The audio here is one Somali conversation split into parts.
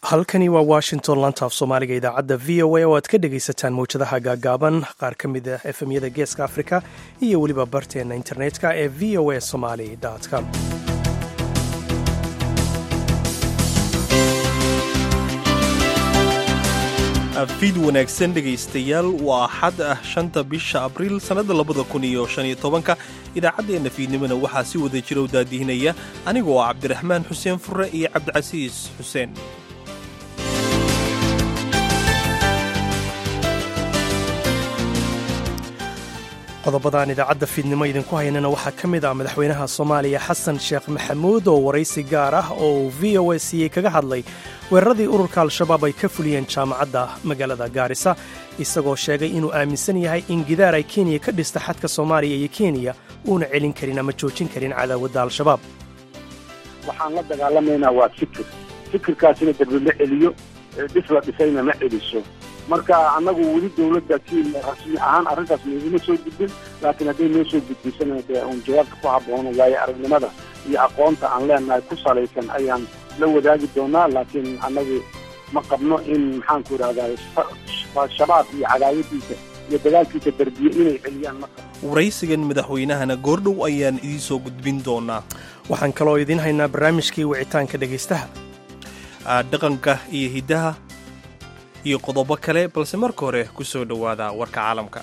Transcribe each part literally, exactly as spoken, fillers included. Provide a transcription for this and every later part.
halkani waa washington lantaaf soomaaliga idaacadda v o a oo aad ka dhegaysataan mawjadaha gaagaaban qaar ka mid a efemyada geeska afrika iyo weliba barteenna internetka ee v o a somali com fiid wanaagsan dhegaystayaal waa axad ah shanta bisha abriil sannadda labada kun iyo shan iyo tobanka idaacaddeenna fiidnimona waxaa si wada jira u daadihinaya anigoo ah cabdiraxmaan xuseen furre iyo cabdicasiis xuseen qodobadaan idaacadda fiidnimo idinku haynana waxaa ka mid ah madaxweynaha soomaaliya xasan sheekh maxamuud oo waraysi gaar ah oo uu v o a siiyey kaga hadlay weeraradii ururka al-shabaab ay ka fuliyeen jaamacadda magaalada gaarisa isagoo sheegay inuu aaminsan yahay in gidaar ay kenya ka dhista xadka soomaaliya iyo kenya uuna celin karin ama joojin karin cadaawadda al-shabaab waxaan la dagaalamaynaa waa fikir fikirkaasina darbi ma celiyo dhis la dhisayna ma celiso marka annagu weli dawladda kenya rasmi ahaan arrintaas maiguma soo gudbin laakiin hadday noo soo gudbiysana dee uun jawaabka ku habboona waayo aragnimada iyo aqoonta aan leenahay ku salaysan ayaan la wadaagi doonaa laakiin annagu ma qabno in maxaanku idhahdaa shabaab iyo cadaawadiisa iyo dagaalkiisa darbiye inay celiyaan ma qabno waraysigan madaxweynahana goordhow ayaan idiin soo gudbin doonaa waxaan kaloo idiin haynaa barnaamijkii wicitaanka dhegaystaha dhaqanka iyo hiddaha iyo qodobo kale balse marka hore ku soo dhowaada warka caalamka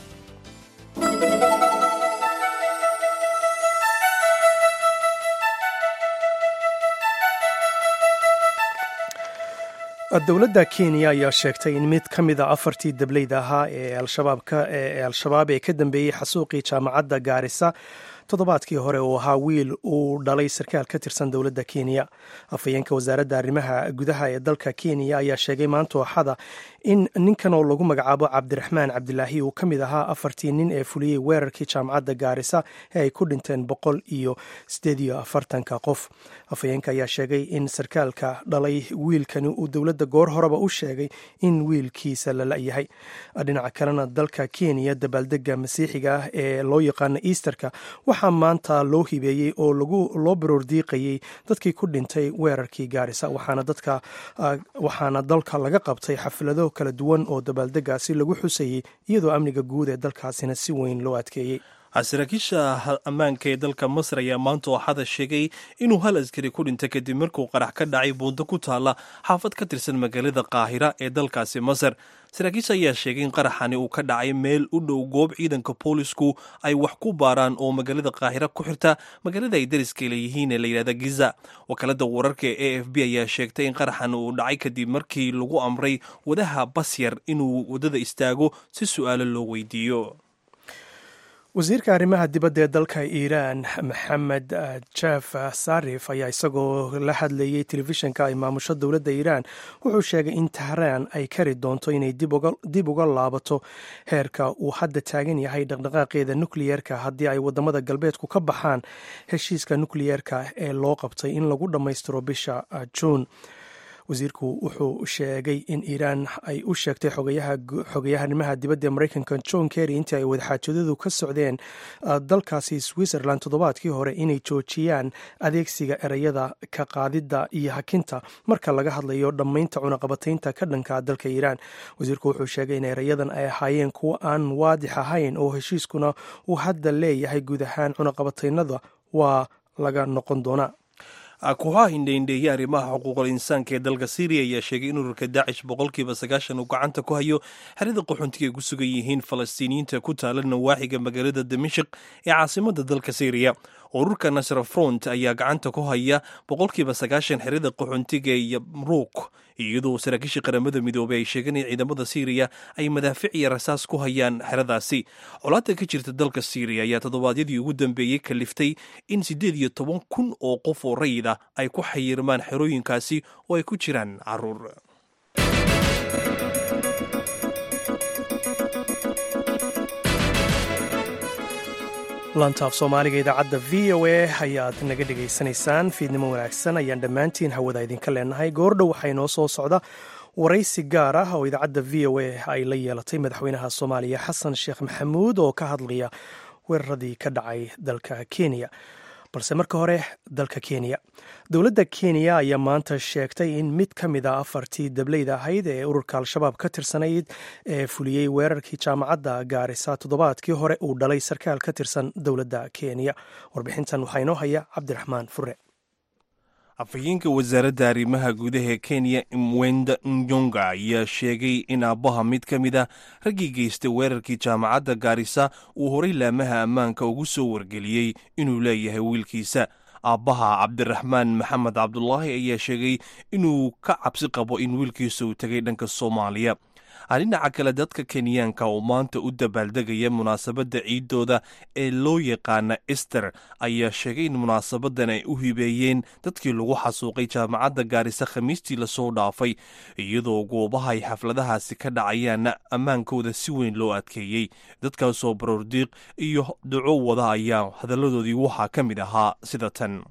dowladda kenya ayaa sheegtay in mid ka mid a afartii dableyda ahaa ee al-shabaab ee ka dambeeyey xasuuqii jaamacadda gaarisa toddobaadkii hore uu ahaa wiil uu dhalay sarkaal ka tirsan dowladda kenya afhayeenka wasaaradda arrimaha gudaha ee dalka kenya ayaa sheegay maanta axada in ninkan oo lagu magacaabo cabdiraxmaan cabdilaahi uu ka mid ahaa afartii nin ee fuliyey weerarkii jaamacadda gaarisa ee ay ku dhinteen boqol iyo sideed iyo afartanka qof afhayeenka ayaa sheegay in sarkaalka dhalay wiilkani uu dowladda goor horeba u sheegay in wiilkiisa la la'yahay dhinaca kalena dalka kenya dabaaldega masiixiga ah ee loo yaqaano easterka waxaa maanta loo hibeeyey oo loo baroordiiqayey dadkii ku dhintay weerarkii gaarisa waxaana dalka laga qabtay xaflado kala duwan oo dabaaldegaasi lagu xusayey iyadoo amniga guud ee dalkaasina si weyn loo adkeeyey saraakiisha ammaanka ee dalka masar ayaa maanta axada sheegay inuu hal askari ku dhintay kadib markuu qarax ka dhacay buundo ku taalla xaafad ka tirsan magaalada qaahira ee dalkaasi masar saraakiisha ayaa sheegay in qaraxani uu ka dhacay meel u dhow goob ciidanka boolisku ay wax ku baaraan oo magaalada qaahira ku xirta magaalada ay dariska leeyihiin ee la yidhahda giza wakaalada wararka ee a f b ayaa sheegtay in qaraxan uu dhacay kadib markii lagu amray wadaha basyar inuu waddada istaago si su'aalo loo weydiiyo wasiirka arrimaha dibadda ee dalka iiraan maxamed jaaf sarif ayaa isagoo la hadlayey telefishinka ay maamusho dowladda iiraan wuxuu sheegay in tahraan ay kari doonto inay dib uga laabato heerka uu hadda taagan yahay dhaqdhaqaaqeeda nukliyeerka haddii ay waddamada galbeedku ka baxaan heshiiska nukliyeerka ee loo qabtay in lagu dhammaystiro bisha juun wasiirku wuxuu sheegay in iiraan ay u sheegtay xogayaha arrimaha dibadda ee maraykanka john kerry intii ay wadaxaajadadu ka socdeen dalkaasi switzerland toddobaadkii hore inay joojiyaan adeegsiga ereyada ka qaadidda iyo hakinta marka laga hadlayo dhammaynta cunaqabataynta ka dhanka dalka iiraan wasiirku wuxuu sheegay in ereyadan ay ahaayeen kuwo aan waadix ahayn oo heshiiskuna uu hadda leeyahay guud ahaan cunaqabataynada waa laga noqon doonaa kooxaha hindhaindheeye arrimaha xuquuqul insaanka ee dalka syriya ayaa sheegay in ururka daacish boqolkiiba sagaashan uu gacanta ku hayo xerada qaxoontiga ay ku sugan yihiin falastiiniyiinta ku taala nawaaxiga magaalada dimashik ee caasimadda dalka syriya ururka nasra front ayaa gacanta ku haya boqolkiiba sagaashan xerada qaxoontiga iyo mruuk iyadoo saraakiisha qaramada midoobey ay sheegeen in ciidamada syriya ay madaafic iyo rasaas ku hayaan xeradaasi colaadda ka jirta dalka syriya ayaa toddobaadyadii ugu dambeeyey kaliftay in siddeed iyo toban kun oo qof oo rayid ah ay ku xayirmaan xerooyinkaasi oo ay ku jiraan caruur lantaaf soomaaliga idaacadda v o a ayaad naga dhegaysanaysaan fiidnimo wanaagsan ayaan dhammaantiin hawada idinka leenahay goordhow waxaa inoo soo socda waraysi gaar ah oo idaacadda v o a ay la yeelatay madaxweynaha soomaaliya xasan sheekh maxamuud oo ka hadlaya weeraradii ka dhacay dalka kenya balse marka hore dalka kenya dowladda kenya ayaa maanta sheegtay in mid ka mid a afartii dableyda ahayd ee ururka al-shabaab ka tirsanayd ee fuliyey weerarkii jaamacadda gaarisa toddobaadkii hore uu dhalay sarkaal ka tirsan dowladda kenya. warbixintan waxaa inoo haya cabdiraxmaan fure. afhayeenka wasaaradda arrimaha gudaha kenya mwenda nyonga ayaa sheegay in aabbaha mid ka mid ah raggii geystay weerarkii jaamacadda gaarisa uu horay laamaha ammaanka ugu soo wargeliyey inuu leeyahay wiilkiisa. aabbaha cabdiraxmaan maxamed cabdulaahi ayaa sheegay inuu ka cabsi qabo in wiilkiisa uu tegay dhanka soomaaliya. dhinaca kale dadka kenyaanka oo maanta u dabaaldegaya munaasabadda ciidooda ee loo yaqaana ester ayaa sheegay in munaasabadan ay u hibeeyeen dadkii lagu xasuuqay jaamacadda gaarisa khamiistii lasoo dhaafay, iyadoo goobaha ay xafladahaasi ka dhacayaanna ammaankooda si weyn loo adkeeyey. dadkaasoo baroordiiq iyo duco wada ayaa hadalladoodii waxaa ka mid ahaa sida tan.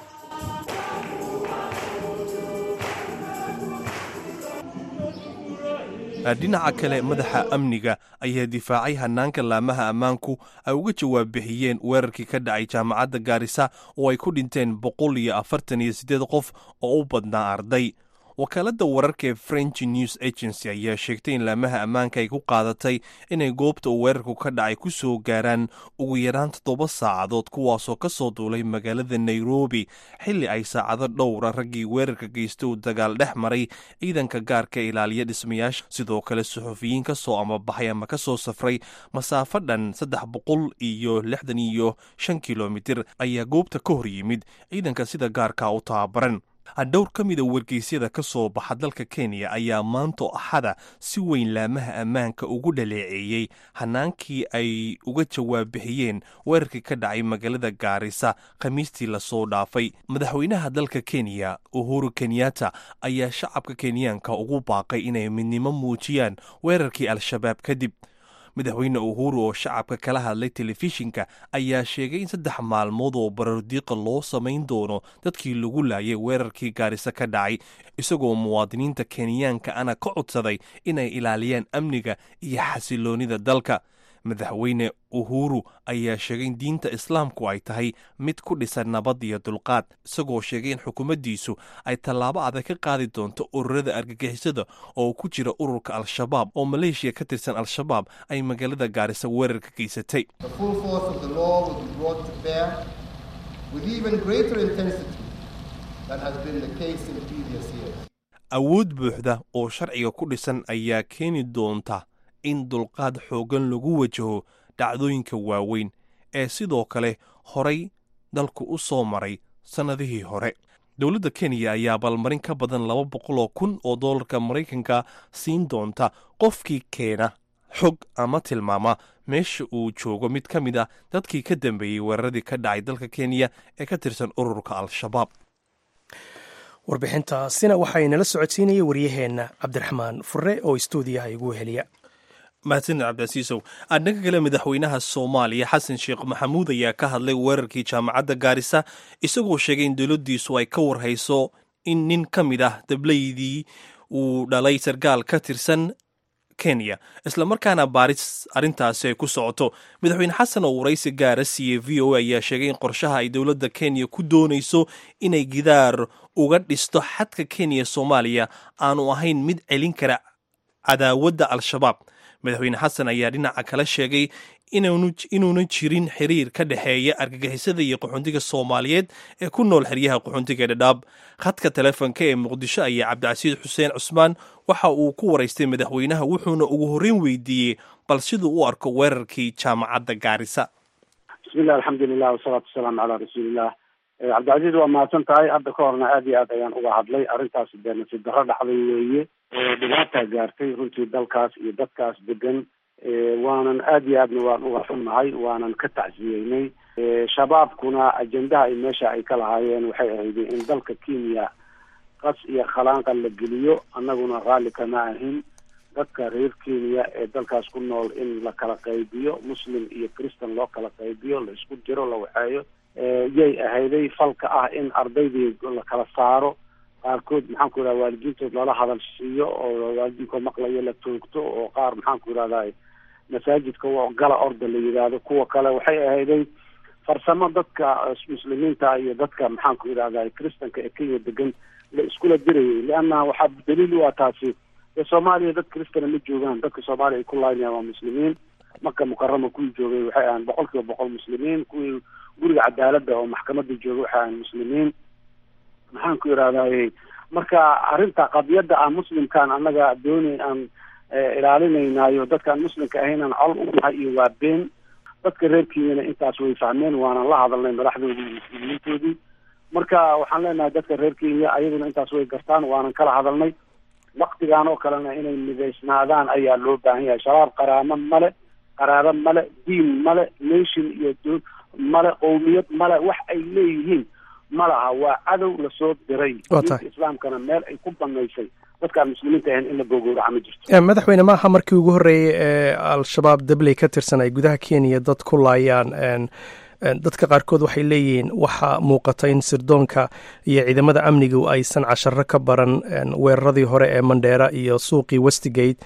dhinaca kale madaxa amniga ayaa difaacay hanaanka laamaha ammaanku ay uga jawaab bixiyeen weerarkii ka dhacay jaamacadda gaarisa oo ay ku dhinteen boqol iyo afartan iyo siddeed qof oo u badnaa arday. wakaaladda wararka ee French News Agency ayaa sheegtay in laamaha ammaanka ay ku qaadatay inay goobta uu weerarku ka dhacay ku soo gaaraan ugu yaraan toddoba saacadood, kuwaasoo ka soo duulay magaalada Nairobi xilli ay saacado dhowra raggii weerarka geystay uu dagaal dhex maray ciidanka gaarka ilaaliya dhismayaasha. sidoo kale suxufiyiin ka soo amabaxay ama ka soo safray masaafo dhan saddex boqol iyo lixdan iyo shan kilomitir ayaa goobta ka hor yimid ciidanka sida gaarka u tababaran. dhowr ka mida wargeysyada ka soo baxa dalka kenya ayaa maanto axada si weyn laamaha ammaanka ugu dhaleeceeyey hanaankii ay uga jawaab bixiyeen weerarkii ka dhacay magaalada gaarisa khamiistii lasoo dhaafay. madaxweynaha dalka kenya uhuru kenyatta ayaa shacabka kenyaanka ugu baaqay inay midnimo muujiyaan weerarkii al-shabaab kadib. madaxweyne uhuru oo shacabka kala hadlay telefishinka ayaa sheegay in saddex maalmood oo barardiiqa loo samayn doono dadkii lagu laayay weerarkii gaarisa ka dhacay, isagoo muwaadiniinta kenyaanka ana ka codsaday inay ilaaliyaan amniga iyo xasiloonida dalka. madaxweyne uhuru ayaa sheegay in diinta islaamku ay tahay mid ku dhisan nabad iyo dulqaad, isagoo sheegay in xukuumaddiisu ay tallaabo adag ka qaadi doonto ururada argagixisada oo ku jira ururka al-shabaab oo maleeshiya ka tirsan al-shabaab ay magaalada gaarisa weerar ka geysatay. awood buuxda oo sharciga ku dhisan ayaa keeni doonta in dulqaad xooggan lagu wajaho dhacdooyinka waaweyn ee sidoo kale horay dalku u soo maray sannadihii hore. dowladda kenya ayaa abaalmarin ka badan laba boqol oo kun oo doolarka maraykanka siin doonta qofkii keena xog ama tilmaama meesha uu joogo mid ka mid ah dadkii ka dambeeyey weeraradii ka dhacay dalka kenya ee ka tirsan ururka al-shabaab. warbixintaasina waxay nala socodsiinayay waryaheenna cabdiraxmaan fure oo istuudiyaha igu heliya. mahadsanid cabdicasiisow. dhanka kale madaxweynaha soomaaliya xasan sheekh maxamuud ayaa ka hadlay weerarkii jaamacadda gaarisa, isagoo sheegay in dowladdiisu ay ka warhayso in nin ka mid ah dableydii uu dhalay sarkaal ka tirsan kenya, islamarkaana baaris arrintaasi ay ku socoto. madaxweyne xasan oo waraysi gaara siiyey v o a ayaa sheegay in qorshaha ay dowladda kenya ku doonayso inay gidaar uga dhisto xadka kenya soomaaliya aanu ahayn mid celin kara cadaawadda al-shabaab. madaxweyne xasan ayaa dhinaca kale sheegay inuuna jirin xiriir ka dhexeeya argagixisada iyo qaxoontiga soomaaliyeed ee ku nool xeryaha qaxoontiga dhadhaab. khadka telefoonka ee muqdisho ayaa cabdicasiis xuseen cusmaan waxa uu ku waraystay madaxweynaha, wuxuuna ugu horreyn weydiiyey bal siduu u arko weerarkii jaamacadda gaarisa. bismillah alxamdulilah wasalaatu wasalaamu calaa rasuulilah. cabdicasiis waa mahadsan tahay. hadda ka horna aad iyo aad ayaan uga hadlay arrintaasi. dee nasiib darro dhacday weeye oo dhibaataa gaartay runtii dalkaas iyo dadkaas degan. waanan aad iyo aadna waan uga xunnahay, waanan ka tacsiyeynay. shabaabkuna ajendaha ay meesha ay ka lahaayeen waxay ahayd in dalka kenya qas iyo khalaanqa la geliyo. annaguna raalli kama ahin dadka reer kenya ee dalkaas ku nool in la kala qaybiyo, muslim iyo christan loo kala qaybiyo, la isku jiro, la waxeeyo. yay ahayday falka ah in ardaydii la kala saaro, qaarkood maxaan ku yidhahda waalidiintood lala hadal siiyo oo waalidiinkoo maqlayo la toogto, oo qaar maxaan ku yidhahda masaajidka gala orda la yidhaahdo. kuwa kale waxay ahayday farsamo dadka muslimiinta iyo dadka maxaan ku idhahdaa kristanka ee Kenya degan la iskula dirayay leanna waxaa daliil u ah taasi Soomaaliya dad kristana ma joogaan dadka Soomaaliya ay ku laayeen waa muslimiin Makka Mukarrama ku joogay waxay aan boqolkiiba boqol muslimiin kuwii guriga cadaaladda oo maxkamadda joogay waxay aan muslimiin maxaan ku idhahdaa marka arrinta qadiyadda aan muslimkaan annaga doonay aan ilaalinaynayo dadkaan muslimka ahayn aan col u nahay iyo waa been dadka reer Kenyana intaas way fahmeen waana la hadalnay madaxdoodii iyo muslimiintoodii marka waxaan leenahay dadka reer Kenya ayaguna intaas way gartaan waana kala hadalnay waqtigan oo kalena inay midaysnaadaan ayaa loo baahan yahay shabaab qaraamo male qaraabo male diin male nation iyo dowlad male qowmiyad male wax ay leeyihiin malaha waa cadow lasoo diray islaamkana meel ay ku banaysay dadka muslimiinta ahayn in la gogowraca ma jirto madaxweyne maaha markii ugu horreeyay ee al-shabaab dabley ka tirsan ay gudaha Kenya dad ku laayaan dadka qaarkood waxay leeyihiin waxa muuqata in sirdoonka iyo ciidamada amnigu aysan casharro ka baran weeraradii hore ee Mandera iyo suuqii Westgate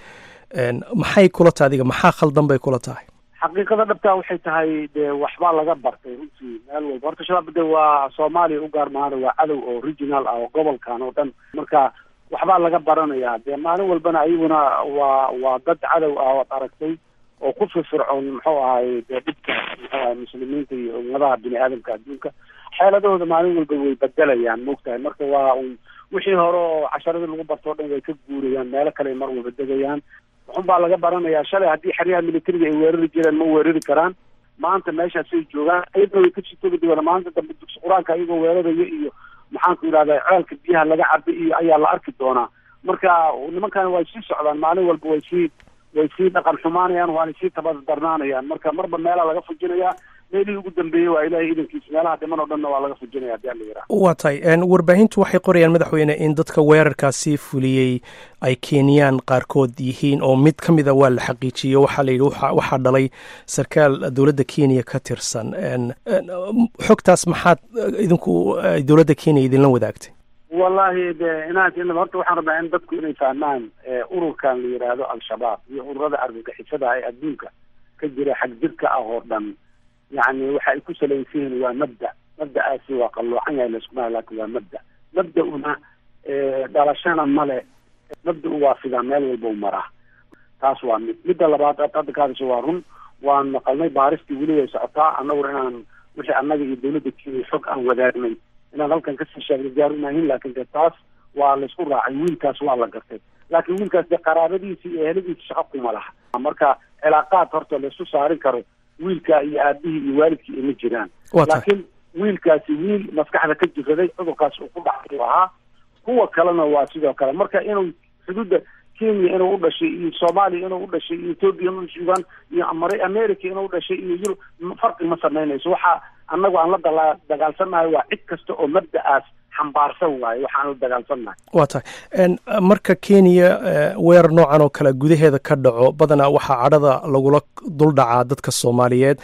maxay kula tahay adiga maxaa khaldan bay kula tahay xaqiiqada dhabta waxay tahay de waxba laga bartay runtii meel walba horta shabaab de waa Soomaaliya u gaar maana waa cadow oo original ah oo gobolkan oo dhan marka waxba laga baranayaa de maalin walbana ayaguna waa waa dad cadow ah oo aragtay oo ku firfircoon muxuu ahaay de dhibka muslimiinta iyo ummadaha bini'aadamka adduunka xeeladooda maalin walba way bedelayaan moogtahay marka waa wixii hore oo casharadii lagu bartoo dhan way ka guurayaan meelo kale mar walba degayaan waxun baa laga baranayaa shalay haddii xeryaha militariga ay weerari jireen ma weerari karaan maanta meeshaasay joogaan ayadna way kasii togi doonaan maanta dambe dugsi qur-aanka ayagoo weeraraya iyo maxaan ku yidhahdaa ceelka biyaha laga cabi iyo ayaa la arki doonaa marka nimankan way sii socdaan maalin walba way sii way sii dhaqan xumaanayaan waana sii tabadarnaanayaan marka marba meelaa laga fujinayaa meelihii ugu dambeeyey waa ilaahay idankiisa meelaha dhiman oo dhanna waa laga fujinaya hadii la yidhaha waa tahay warbaahintu waxay qorayaan madaxweyne in dadka weerarkaasi fuliyey ay Kenyaan qaarkood yihiin oo mid ka mida waa la xaqiijiyey waxaa la yidhi waxaa dhalay sarkaal dowladda Kenya ka tirsan xogtaas maxaad idinku dowladda Kenya idinla wadaagtay wallahi de inaad in horta waxaan rabaa in dadku inay fahmaan ururkan la yiraahdo al-shabaab iyo ururada argagixisada ee adduunka ka jira xag jirka ah oo dhan يعني waxa ay ku salaysiin waa mabda mabdaasi waa qaloocan yahay isku laakiin waa mabda mabdauna ee dalashana male mabda waa sida meel walba u maraa taas waa mid midda labaad hadda kaasoo waa run waan maqalnay baaristii weli way socotaa annagu inaan wixii annaga iyo dawladda Kenya xog aan wadaagnay inaan halkan ka sii sheegay diyaarinayn laakiin taas waa la isku raacay wiilkaas waa la gartay laakiin wiilkaas de qaraabadiisa iyo eheladiisa shaqo kuma laha marka cilaaqaad horta la isku saarin karo wiilka iyo aabihii iyo waalidkii ma jiraan laakiin wiilkaasi wiil maskaxda ka jiraday cudurkaas uu ku dhacay ahaa kuwa kalena waa sidoo kale marka inuu xuduudda Kenya inuu u dhashay iyo Soomaaliya inuu u dhashay iyo Ethiopia inuu sugan iyo America inuu u dhashay iyo Yurub farqi ma sameynayso waxa annagu aan la dagaalsanahay waa cid kasta oo mabda'aas xambaarsan waaye waxaan la dagaalsanahay waa tahay marka Kenya weerar noocan oo kale gudaheeda ka dhaco badanaa waxaa cadhada lagula dul dhacaa dadka Soomaaliyeed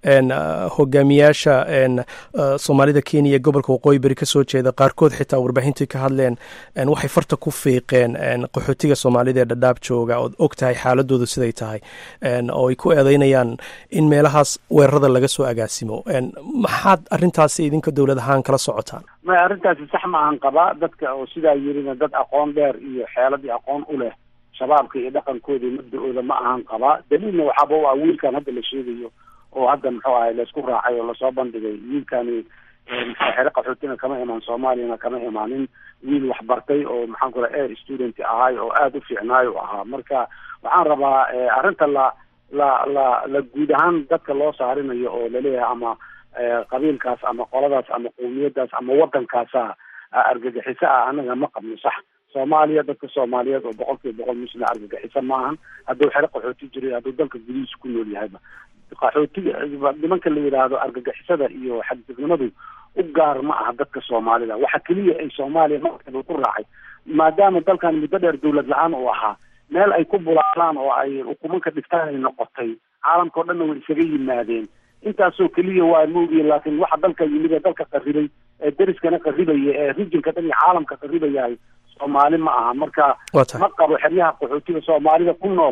hogaamiyaasha Soomaalida Kenya gobolka waqooyi bari ka soo jeeda qaarkood xitaa warbaahintii ka hadleen waxay farta ku fiiqeen qaxootiga Soomaalida ee Dadaab jooga oo ogtahay xaaladoodu siday tahay oo ay ku eedeynayaan in meelahaas weerarada laga soo agaasimo maxaad arrintaasi idinka dawlad ahaan kala socotaan ma arrintaasi sax ma ahan qabaa dadka oo sidaa yirina dad aqoon dheer iyo xeeladii aqoon u leh shabaabka iyo dhaqankooda iyo mabda'ooda ma ahan qabaa daliilna waxaaba waa wiilkan hadda la sheegayo oo hadda muxuu ahay la isku raacay oo lasoo bandhigay wiilkani muxuu xere qaxootina kama imaan Soomaaliyana kama imaanin wiil wax bartay oo maxaan ku raacay student ahay oo aad u fiicnaayo ahaa marka waxaan rabaa arrinta la la la la guud ahaan dadka loo saarinayo oo la leeyahay ama qabiilkaas ama qoladaas ama qowmiyadaas ama wadankaasa argagixisa ah anaga ma qabno sax Soomaaliya dadka Soomaaliyeed oo boqolkiiba boqol muslim argagixisa ma ahan hadduu xere qaxooti jiray hadduu dalka gudihiisa ku nool yahayba qaxootiga nimanka la yiraahdo argagixisada iyo xadgudubnimadu u gaar ma aha dadka Soomaalida waxa kaliya ay Soomaaliya markay ku raacay maadaama dalkan muddo dheer dawlad la'aan u ahaa meel ay ku bulaalaan oo ay hukuumanka dhigtaan noqotay caalamka oo dhan way isaga yimaadeen intaasoo kaliya waa moogay laakiin waxa dalka yimid ee dalka qarribay ee dariskana qarribaya ee regionka dhan iyo caalamka qarribaya Soomaali ma aha marka ma qabo xeryaha qaxootiga Soomaalida ku nool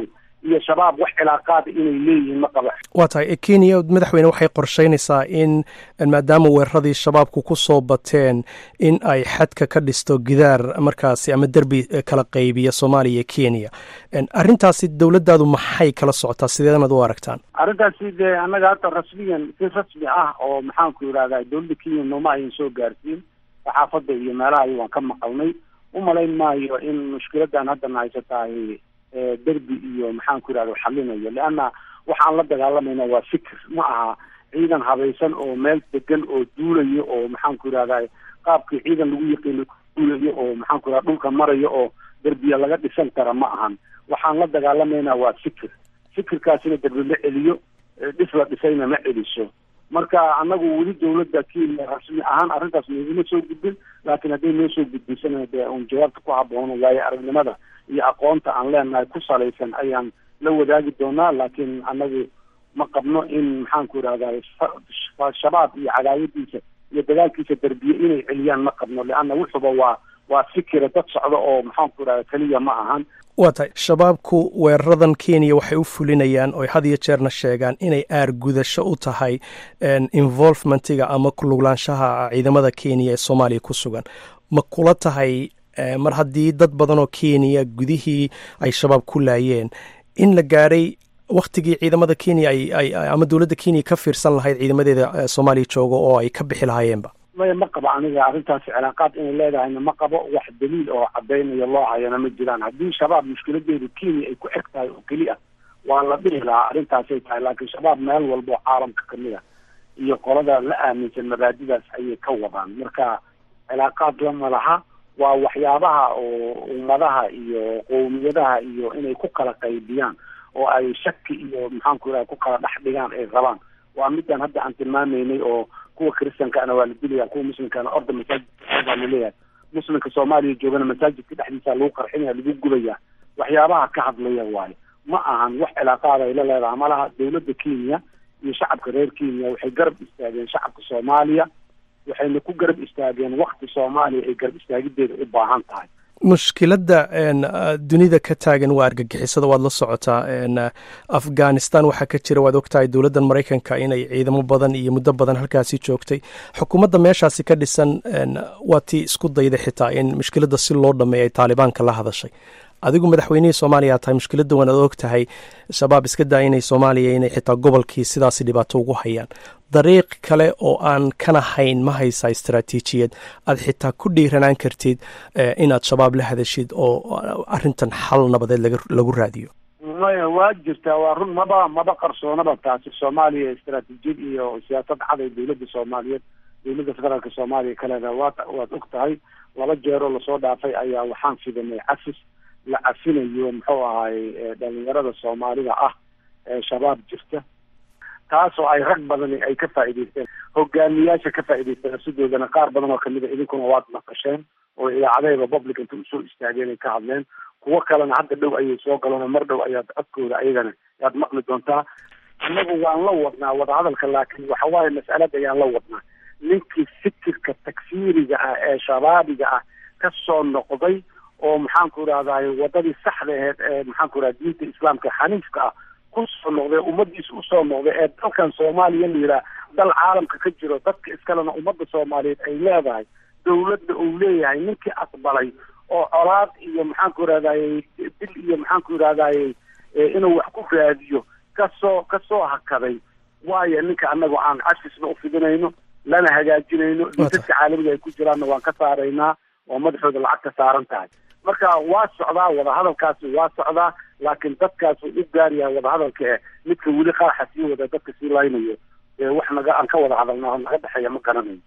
iyo shabaab wax cilaaqaada inay leeyihiin ma qaba. waa tahay kenya madaxweyne waxay qorsheynaysaa in maadaama weeraradii shabaabku ku soo bateen in ay xadka ka dhisto gidaar markaasi ama derbi kala qaybiya soomaaliya iyo kenya. arrintaasi dowladdaadu maxay kala socotaa, sideedanaad u aragtaan? arrintaasi dee annaga hadda rasmiyan si rasmi ah oo maxaanku yidhahdaa dowladda kenya nooma ayan soo gaarsiin, saxaafadda iyo meelaha ay waan ka maqalnay. umalayn maayo in mushkiladan haddana haysatahay derbi iyo maxaanku yidhahda xalinayo, leanna waxaan la dagaalamayna waa fikir, ma aha ciidan habaysan oo meel degan oo duulayo oo maxaanku yidhahda qaabkii ciidan lagu yaqiino duulayo oo maxaanku yidhahda dhulka marayo oo derbiya laga dhisan kara ma ahan. waxaan la dagaalamayna waa fikir, fikirkaasina derbi la celiyo, dhis la dhisayna ma celiso. marka anagu weli dowladda kenya rasmi ahaan arrintaas nooguma soo gudbin, laakiin hadday noo soo gudbisana dee un jawaabta ku haboono waayo aragnimada iyo aqoonta aan leenahay ku salaysan ayaan la wadaagi doonaa. laakiin anagu ma qabno in maxaanku yidhahdaa shabaab iyo cadaawadiisa iyo dagaalkiisa derbiye inay celiyaan ma qabno, leanna wuxuba waa waa fikira dad socda oo maxaanku yidhahda keliya ma ahan. waa tahay shabaabku weeraradan kenya waxay u fulinayaan oo had iyo jeerna sheegaan inay aargudasho u tahay involvementiga ama kuluglaanshaha ciidamada kenya ee soomaaliya ku sugan. ma kula tahay mar haddii dad badan oo kenya gudihii ay shabaab ku laayeen in la gaadhay waktigii ciidamada kenya ay ama dowladda kenya ka fiirsan lahayd ciidamadeeda soomaaliya jooga oo ay ka bixi lahaayeenba? maya ma qabo aniga arrintaasi cilaaqaad inay leedahayna ma qabo, wax daliil oo cadaynayo loo hayana ma jiraan. haddii shabaab mushkiladeedu kenya ay ku eg tahay oo keli ah waa la dhihi lahaa arrintaasay tahay, laakiin shabaab meel walba oo caalamka kamid a iyo qolada la aaminsan mabaadidaas ayay ka wadaan. marka cilaaqaad lama laha, waa waxyaabaha oo ummadaha iyo qowmiyadaha iyo inay ku kala qaybiyaan oo ay shaki iyo maxaanku yidhaha ku kala dhex dhigaan ay rabaan. waa midaan hadda aan tilmaamaynay oo kuwa kristankaana waa la dilaya, kuwa muslimkaana orda masaajidka baa laleeyahay, muslimka soomaaliya joogana masaajidka dhexdiisa lagu qarxinaya, lagu gubaya. waxyaabaha ka hadlaya waayo, ma ahan wax cilaaqaada ay la leedaha malaha. dowladda kenya iyo shacabka reer kenya waxay garab istaageen shacabka soomaaliya, waxayna ku garab istaageen wakti soomaaliya ay garab istaagideeda u baahan tahay. mushkiladda dunida ka taagan waa argagixisada, waad la socotaa. afghanistan waxaa ka jira, waad ogtahay dowladdan maraykanka inay ciidamo badan iyo muddo badan halkaasi joogtay. xukuumadda meeshaasi ka dhisan waa tii isku dayday xitaa in mushkiladda si loo dhameeyo ay taalibaanka la hadashay. adigu madaxweynihii soomaaliya tahay, mushkiladda waan ad og tahay shabaab iska daa inay soomaaliya inay xitaa gobolkii sidaasi dhibaato ugu hayaan. dariiq kale oo aan kana hayn ma haysaa istaraatiijiyad aad xitaa ku dhiiranaan kartid inaad shabaab la hadashid oo arrintan xal nabadeed lagu raadiyo? maya waa jirtaa, waa run, maba maba qarsoonaba taasi. soomaaliya istaraatiijiyad iyo siyaasad cad ay dowladda soomaaliyeed dowladda federaalka soomaaliya ka leedahay waa waad og tahay. laba jeeroo lasoo dhaafay ayaa waxaan fidanay cafis la cafinayo muxuu ahaay dhalinyarada soomaalida ah ee shabaab jirta, taasoo ay rag badani ay ka faa'iidaysteen, hogaamiyaasha ka faa'iidaysteen sidoodana qaar badan oo kamid a idinkuna waad naqasheen oo idaacadahayba public inta usoo istaageen ay ka hadleen. kuwo kalena hadda dhow ayay soo galeen oo mar dhow ayaad codkooda ayagana yaad maqli doontaa. annagu waan la wadnaa wadahadalka, laakiin waxa waaye mas'alada ayaan la wadnaa. ninkii fikirka takfiiriga ah ee shabaabiga ah ka soo noqday oo maxaanku idhahdaay wadadii saxda aheyd ee maxaanku idhahda diinta islaamka xaniifka ah kusoo noqday, ummadiisa usoo noqday, ee dalkan soomaaliya la yidhaha dal caalamka ka jiro, dadka iskalena ummadda soomaaliyeed ay leedahay, dowladda uu leeyahay, ninkii aqbalay oo colaad iyo maxaanku idhahdaay dil iyo maxaanku idhahdaay inuu wax ku raadiyo kasoo kasoo hakaday waayo ninka annagu aan cafisna ufidinayno lana hagaajinayno. dadka caalamiga ay ku jiraanna waan ka saaraynaa oo madaxooda lacag ka saaran tahay. marka waa socdaa wadahadalkaasi, waa socdaa, laakiin dadkaas u gaaryahay wadahadalka eh midka weli qaraxa sii wada dadka sii laynayo wax naga aan ka wada hadalna oo naga dhexeeya ma garanayo.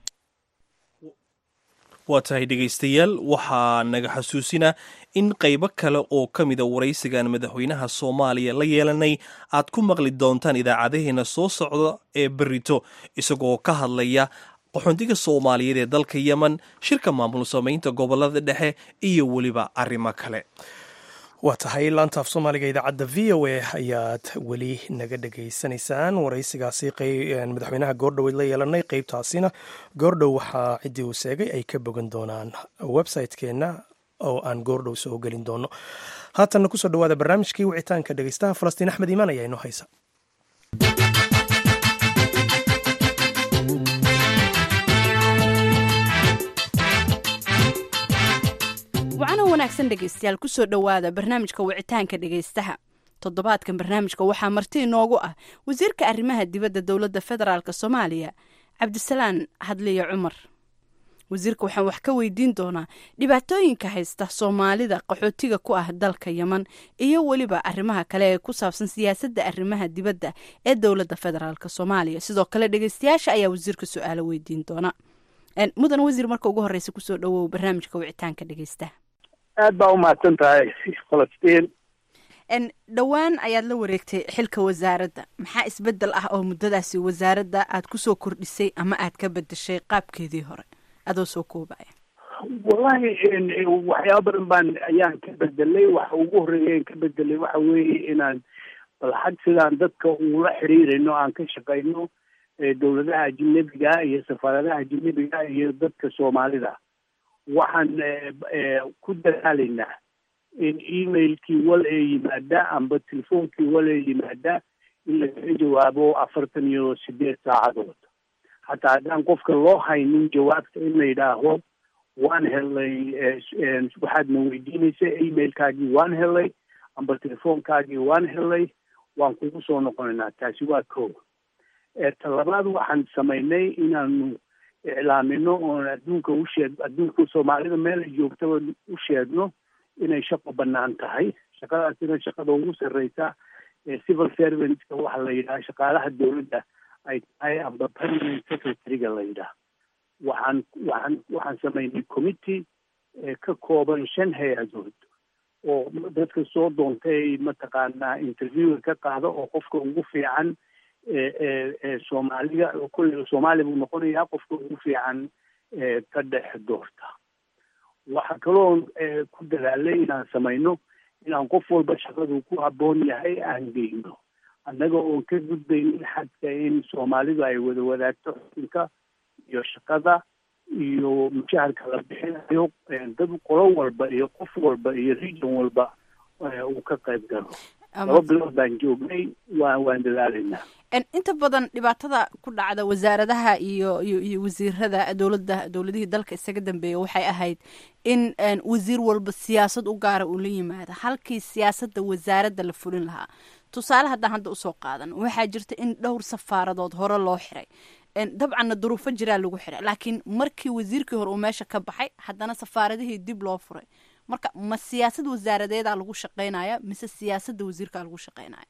waa tahay dhegaystayaal, waxaa naga xasuusina in qaybo kale oo ka mida waraysigan madaxweynaha soomaaliya la yeelanay aad ku maqli doontaan idaacadaheena soo socda ee berito, isagoo ka hadlaya qaxoontiga soomaaliyeed ee dalka yemen, shirka maamul samaynta gobolada dhexe iyo weliba arrimo kale. waa tahay laanta af soomaaliga idaacadda v o a ayaad weli naga dhegaysanaysaan. waraysigaasi madaxweynaha goordhoweed la yeelanay, qeybtaasina goordhow waxaa ciddii uu sheegay ay ka bogan doonaan website-keenna oo aan goordhow soo gelin doono. haatanna kusoo dhawaada barnaamijkii wicitaanka dhegeystaha. falastiin axmed iimaan ayaa inoo haysa. wacana wanaagsan dhegeystayaal, kusoo dhowaada barnaamijka wicitaanka dhegeystaha. toddobaadkan barnaamijka waxaa marti inoogu ah wasiirka arrimaha dibadda dowladda federaalk soomaaliya cabdisalaan hadliye cumar. wasiirka waxaan wax ka weydiin doonaa dhibaatooyinka haysta soomaalida qaxootiga ku ah dalka yeman iyo weliba arrimaha kale ee ku saabsan siyaasadda arrimaha dibadda ee dowladda federaalk soomaaliya. sidoo kale dhegeystayaasha ayaa wasiirka su-aalo weydiin doona. mudan wasiir, marka ugu horeysa kusoo dhawow barnaamijka wicitaanka dhegeystaha. aad baa umahadsan tahay falastiin. dhowaan ayaad la wareegtay xilka wasaaradda. maxaa isbedel ah oo muddadaasi wasaaradda aad kusoo kordhisay ama aad ka bedeshay qaabkeedii hore adoo soo koobaya? wallahi waxyaaba badan baan ayaan ka bedelay. waxa ugu horeeya ka bedelay waxa weeye inaan balxag sidaan dadka ula xiriirayno aan ka shaqayno dowladaha ajnabiga iyo safaaradaha ajnabiga iyo dadka soomaalida. waxaan ku dadaalaynaa in emailkii wal ee yimaada amba telefoonkii wal ee yimaada in laga jawaabo afartan iyo sideed saacadood. hataa haddaan qofka loo haynin jawaabta in la yidhaaho waan helay waxaadna weydiinaysa emailkaagii waan helay amba telefoonkaagii waan helay, waan kugu soo noqonaynaa. taasi waa ko. talabaad waxaan samaynay inaanu iclaamino oon adduunka usheeg adduunka soomaalida meel ay joogtaba u sheegno inay shaqo banaan tahay. shaqadaasina shaqada ugu sarreysa ee civil servantska waxa la yidhaha shaqaalaha dowladda ay tahay amba permanent secretary-ga la yidhaha. waxaan waxaan waxaan samaynay committee ka kooban shan hay-adood oo dadka soo doontay mataqaanaa interviewga ka qaada oo qofka ugu fiican ee soomaaliga kulle soomaali buu noqonayaa qofka ugu fiican ka dhex doorta. waxaa kaloo ku dadaalay inaan samayno inaan qof walba shaqadu ku habboon yahay aan geyno, annaga oon ka gudbaynin xadka in soomaalidu ay wada wadaagto xukunka iyo shaqada iyo mushaharka la bixinayo dad qolo walba iyo qof walba iyo region walba uu ka qayb galo. laba bilood baan joognay, waa waan dadaalaynaa. inta badan dhibaatada ku dhacda wasaaradaha iyo iyo wasiirada dowladda dowladihii dalka isaga dambeeya waxay ahayd in wasiir walba siyaasad u gaara uu la yimaado halkii siyaasadda wasaaradda la fulin lahaa. tusaale haddaan hadda usoo qaadan, waxaa jirta in dhowr safaaradood hore loo xiray. dabcanna duruufo jiraa lagu xiray, laakiin markii wasiirkii hore uu meesha ka baxay haddana safaaradihii dib loo furay. marka ma siyaasad wasaaradeedaa lagu shaqeynaya mise siyaasadda wasiirkaa lagu shaqeynaya?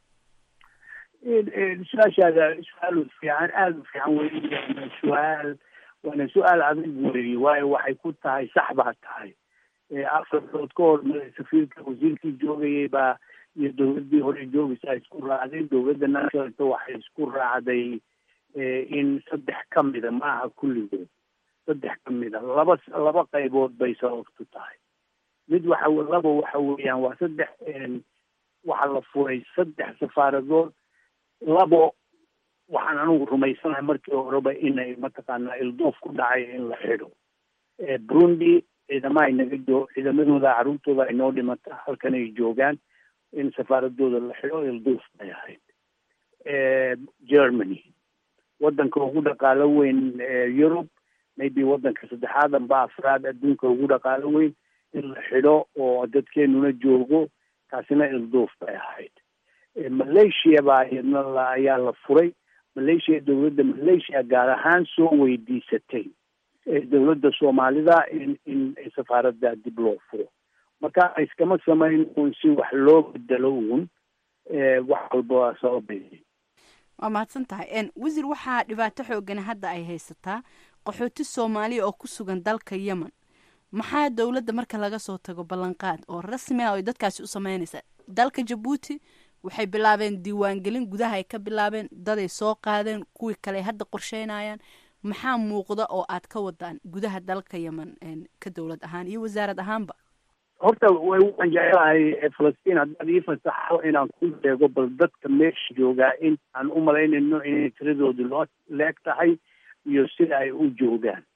su-aashaada su-aal fiican, aada u fiican wey. su-aal waana su-aal adag weeye, waayo waxay ku tahay sax baa tahay. afar bilood ka hor safiirka wasiirkii joogayay baa iyo dowladdii hore joogaysa ay isku raacday. dowladda nationalka waxay isku raacday in saddex ka mida maaha kulligood, saddex ka mida laba laba qaybood bay sababtu tahay. mid waxa laba waxa weeyaan waa saddex waxaa la furay saddex safaaradood. labo waxaan anigu rumaysanahay markii horeba inay mataqaanaa ilduuf ku dhacay in la xidho. burundi ciidama ay naga joo ciidamadooda carruurtooda ay noo dhimata halkan ay joogaan, in safaaradooda la xidho ilduuf bay ahayd. germany waddanka ugu dhaqaalo weyn europe, maybe waddanka saddexaad amba afraad adduunka ugu dhaqaalo weyn, in la xidho oo dadkeenuna joogo, taasina ilduuf bay ahayd. malaysia baa iyadna ayaa la furay. malaysia dowladda malaysia gaar ahaan soo weydiisatay dowladda soomaalida in in safaaradda dib loo furo. marka iskama samayn un si wax loo bedelo uun wax walba sababay. waa mahadsan tahay. wasiir, waxaa dhibaato xoogan hadda ay haysataa qaxooti soomaaliya oo ku sugan dalka yemen. maxaa dowladda marka laga soo tago ballanqaad oo rasmi ah oo dadkaasi u sameynaysa? dalka jabuuti waxay bilaabeen diiwaangelin gudaha ay ka bilaabeen, daday soo qaadeen, kuwii kale hadda qorsheynayaan. maxaa muuqda oo aad ka wadaan gudaha dalka yemen ka dowlad ahaan iyo wasaarad ahaanba? horta waan jecelahay falastiin, haddaad ii fasaxo inaan ku sheego bal dadka meesha joogaa in aan u malaynayno inay tiradoodu loo leeg tahay iyo sida ay u joogaan.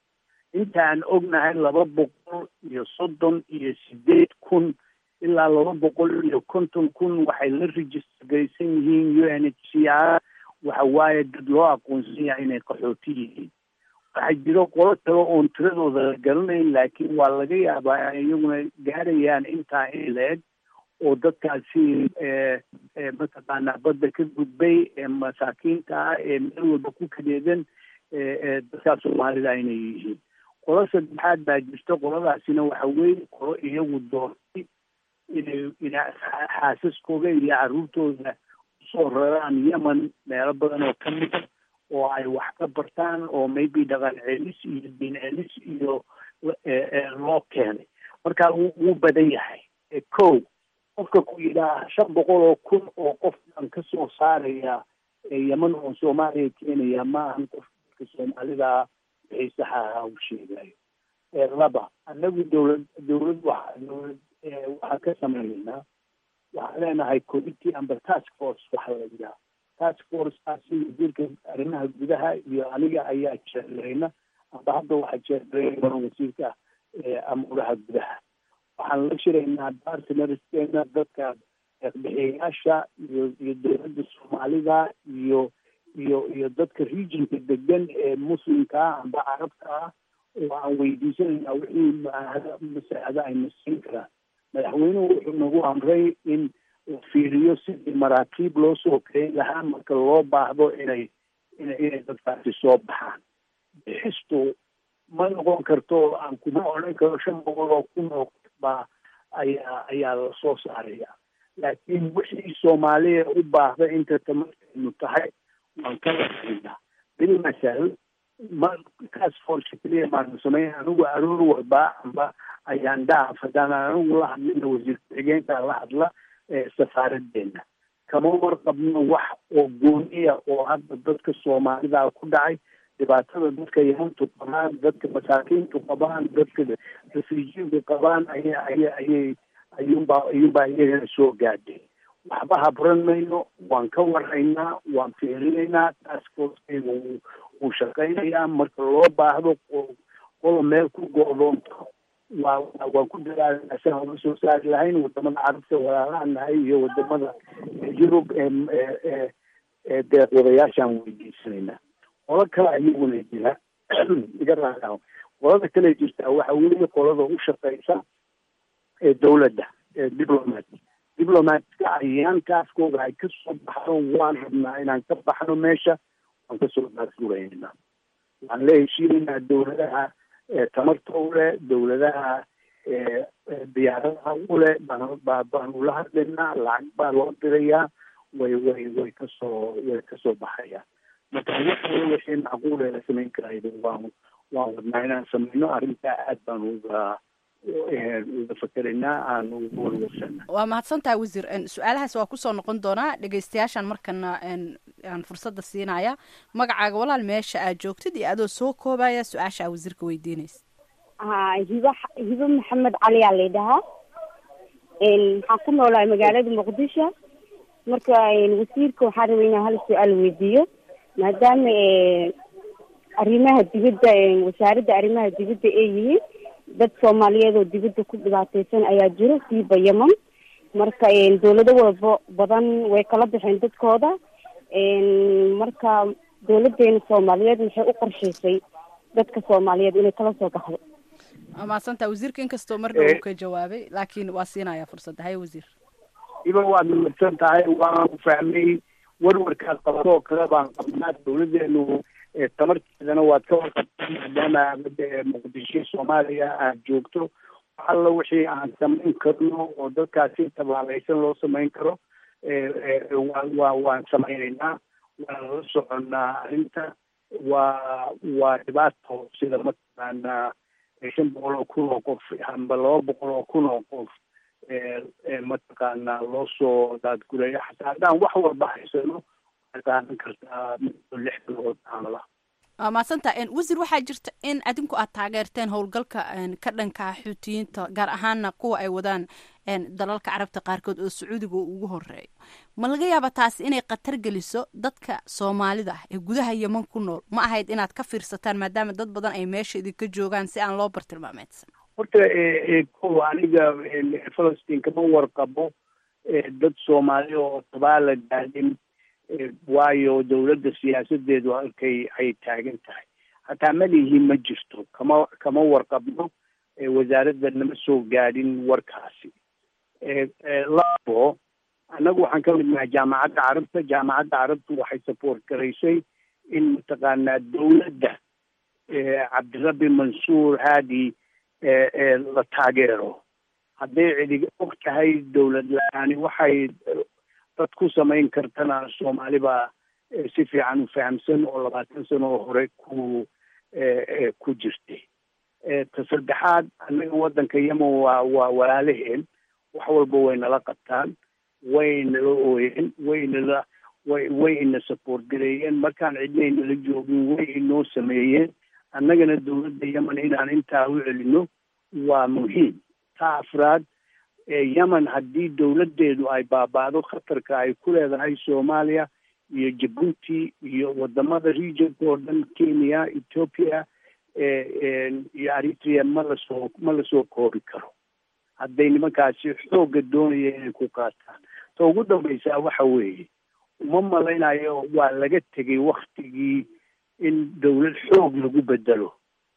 intaan ognahay laba boqol iyo soddon iyo sideed kun ilaa laba boqol iyo konton kun waxay la register gaysan yihiin u n h c r waxa waaye dad loo aqoonsan yahay inay qaxooti yihiin. waxaa jiro qolo kale oon tiradooda la garanayn laakiin waa laga yaabaa iyaguna gaarayaan intaa in la-eg oo dadkaasi mataqaanaa badda ka gudbay ee masaakiinta ah ee meel walba ku kadeedan dadkaas soomaalida inay yihiin. qolo saddexaad baa jirta, qoladaasina waxa weeye qolo iyagu doortay inay ina xaasaskooda iyo caruurtooda usoo raraan yemen meelo badan oo ka mida oo ay wax ka bartaan oo maybe dhaqan celis iyo diin celis iyo loo keenay. marka wuu badan yahay. kow qofka ku yidhaha shan boqol oo kun oo qofkan ka soo saaraya yemen oo soomaaliya keenaya ma ahan qofka soomaalida wixii saxa ahaa u sheegayo. laba annagu dowlad dowlad waxa dowlad waxaan ka sameynaynaa waxaan leenahay committee amba task force waxa la yidhaha. task forcekaasi wasiirka arrimaha gudaha iyo aniga ayaa jeerlayna amba hadda waxaa jeerlayna wasiirka amuuraha gudaha. waxaan la shiraynaa partnerskeena dadka bixiyayaasha iyo iyo dowladda soomaalida iyo iyo iyo dadka regionka degan ee muslimka ah amba carabka ah oo aan weydiisanaynaa wixii masaacada ayna siin karaan. madaxweynuhu wuxuu nagu amray in fiiriyo sidii maraakiib loo soo keeni lahaa marka loo baahdo inay ina inay dadkaasi soo baxaan. bixistu ma noqon karto aan kuma odhan karo shan boqol oo kun oo baa ayaa ayaa la soo saaraya, laakiin wixii soomaaliya u baahda inta tamarkaynu tahay waan ka lahaynaa. bilmasal ma taas force keliya maanu sameyn anigu aroor walba amba ayaan dhaaf haddaan anigu la hadlina wasiir ku-xigeenka la hadla safaaradeena kama warqabno wax oo gooniya oo hadda dadka soomaalida ku dhacay. dhibaatada dadka yemantu qabaan, dadka masaakiintu qabaan, dadka refujiintu qabaan aya aya ayay ayuunbaa ayuunbaa iyagana soo gaadhay. waxba habran mayno, waan ka warhaynaa, waan fiirinaynaa. taas forcekeyga wuu shaqaynayaa marka loo baahdo qolo meel ku go-doonto waa waan ku dadaalnaa si aan uga soo saari lahayn. wadamada carabta walaalahan nahay iyo wadamada yurub ee ee deeqwadayaashaan weydiisanaynaa. qolo kale ayaguna jira iga raaa qolada kale jirtaa waxa weeye qolada u shaqeysa ee dowladda ee diplomat diplomatka ayaankaaskooda ay kasoo baxdo waan rabnaa inaan ka baxno meesha waan kasoo baasguraynaa. waxaan la heshiinaynaa dowladaha tamarta ule dowladaha diyaaradaha ule baanu la hadlaynaa. lacag baa loo dirayaa way way way kasoo way kasoo baxayaan. marka waxaa wixii macquul la samayn karaydo waan waan wadnaa inaan sameyno. arrintaa aad baan uga uga fakeraynaa aan uga warwarsanaa. waa mahadsantahay wasiir. su-aalahaas waa kusoo noqon doonaa dhegeystayaashan markana aan fursadda siinaya. magacaaga walaal, meesha aad joogtid iyo adoo soo koobaya su-aasha aad wasiirka weydiinaysa. ha hiba hiba maxamed cali aa laydhahaa. waxaan ku noolahay magaalada muqdisho. marka wasiirka waxaan rabay inaan hal su-aal weydiiyo maadaama arrimaha dibadda wasaaradda arrimaha dibadda ay yihiin dad soomaaliyeed oo dibadda ku dhibaateysan ayaa jiro siiba yemen. marka dawlado walba badan way kala baxeen dadkooda. marka dawladeena soomaaliyeed waxay u qorshaysay dadka soomaaliyeed inay kala soo baxdo. mahadsantaha wasiirka, inkastoo mar dhow ka jawaabay laakiin waa siinaya fursadda. haye wasiir. iba waad mahadsan tahay. waan fahmay warwarkaad qabato oo kale baan qabnaa. dawladeenu tamarteedana waad ka warqabtaa maadaama muqdisho soomaaliya aad joogto. alla wixii aan samayn karno oo dadkaasi tabaalaysan loo samayn karo waa waa waan samaynaynaa. waan la soconnaa arrinta. waa waa dhibaato sida mataqaanaa shan boqol oo kun oo qof amba laba boqol oo kun oo qof mataqaanaa loo soo daadguraya. xataa haddaan wax walba haysano waxay qaadan kartaa lix bilood camal ah. maasanta wasiir waxaa jirta in adinku aad taageerteen howlgalka ka dhanka xuutiyiinta gaar ahaana kuwa ay wadaan dalalka carabta qaarkood oo sacuudiga ugu horeeyo ma laga yaaba taasi inay khatar geliso dadka soomaalida ah ee gudaha yeman ku nool ma ahayd inaad ka fiirsataan maadaama dad badan ay meesha idinka joogaan si aan loo bartilmaameedsan horta kow aniga falastiin kama warqabo dad soomaali oo tabaala gaadin waayo dawladda siyaasadeedu halkay ay taagan tahay hataa malihi ma jirto kama kama warqabno wasaaradda nama soo gaadhin warkaasi labo annagu waxaan ka mid nahay jaamacadda carabta jaamacadda carabtu waxay support garaysay in mataqaanaa dawladda cabdirabbi mansuur haadi la taageero hadday cidi og tahay dawlad la-aani waxay dad ku samayn kartana soomaali baa si fiican u fahamsan oo labaatan sano oo hore ku ku jirtay ta saddexaad annaga waddanka yemen waa waa walaalaheen wax walba way nala qabtaan way nala ooyeen way nala way way ina support gareeyeen markaan cidnay nala joogin way inoo sameeyeen annagana dawladda yemen inaan intaa u celino waa muhiim ta afraad yemen haddii dawladdeedu ay baabaado khatarka ay ku leedahay soomaaliya iyo jabuuti iyo wadamada regionka oo dhan kenya ethiopia iyo eritrea ma lasoo ma lasoo koobi karo hadday nimankaasi xoogga doonaya inay ku qaataan ta ugu dambaysaa waxa weeye uma malaynayo waa laga tegay waktigii in dawlad xoog lagu bedelo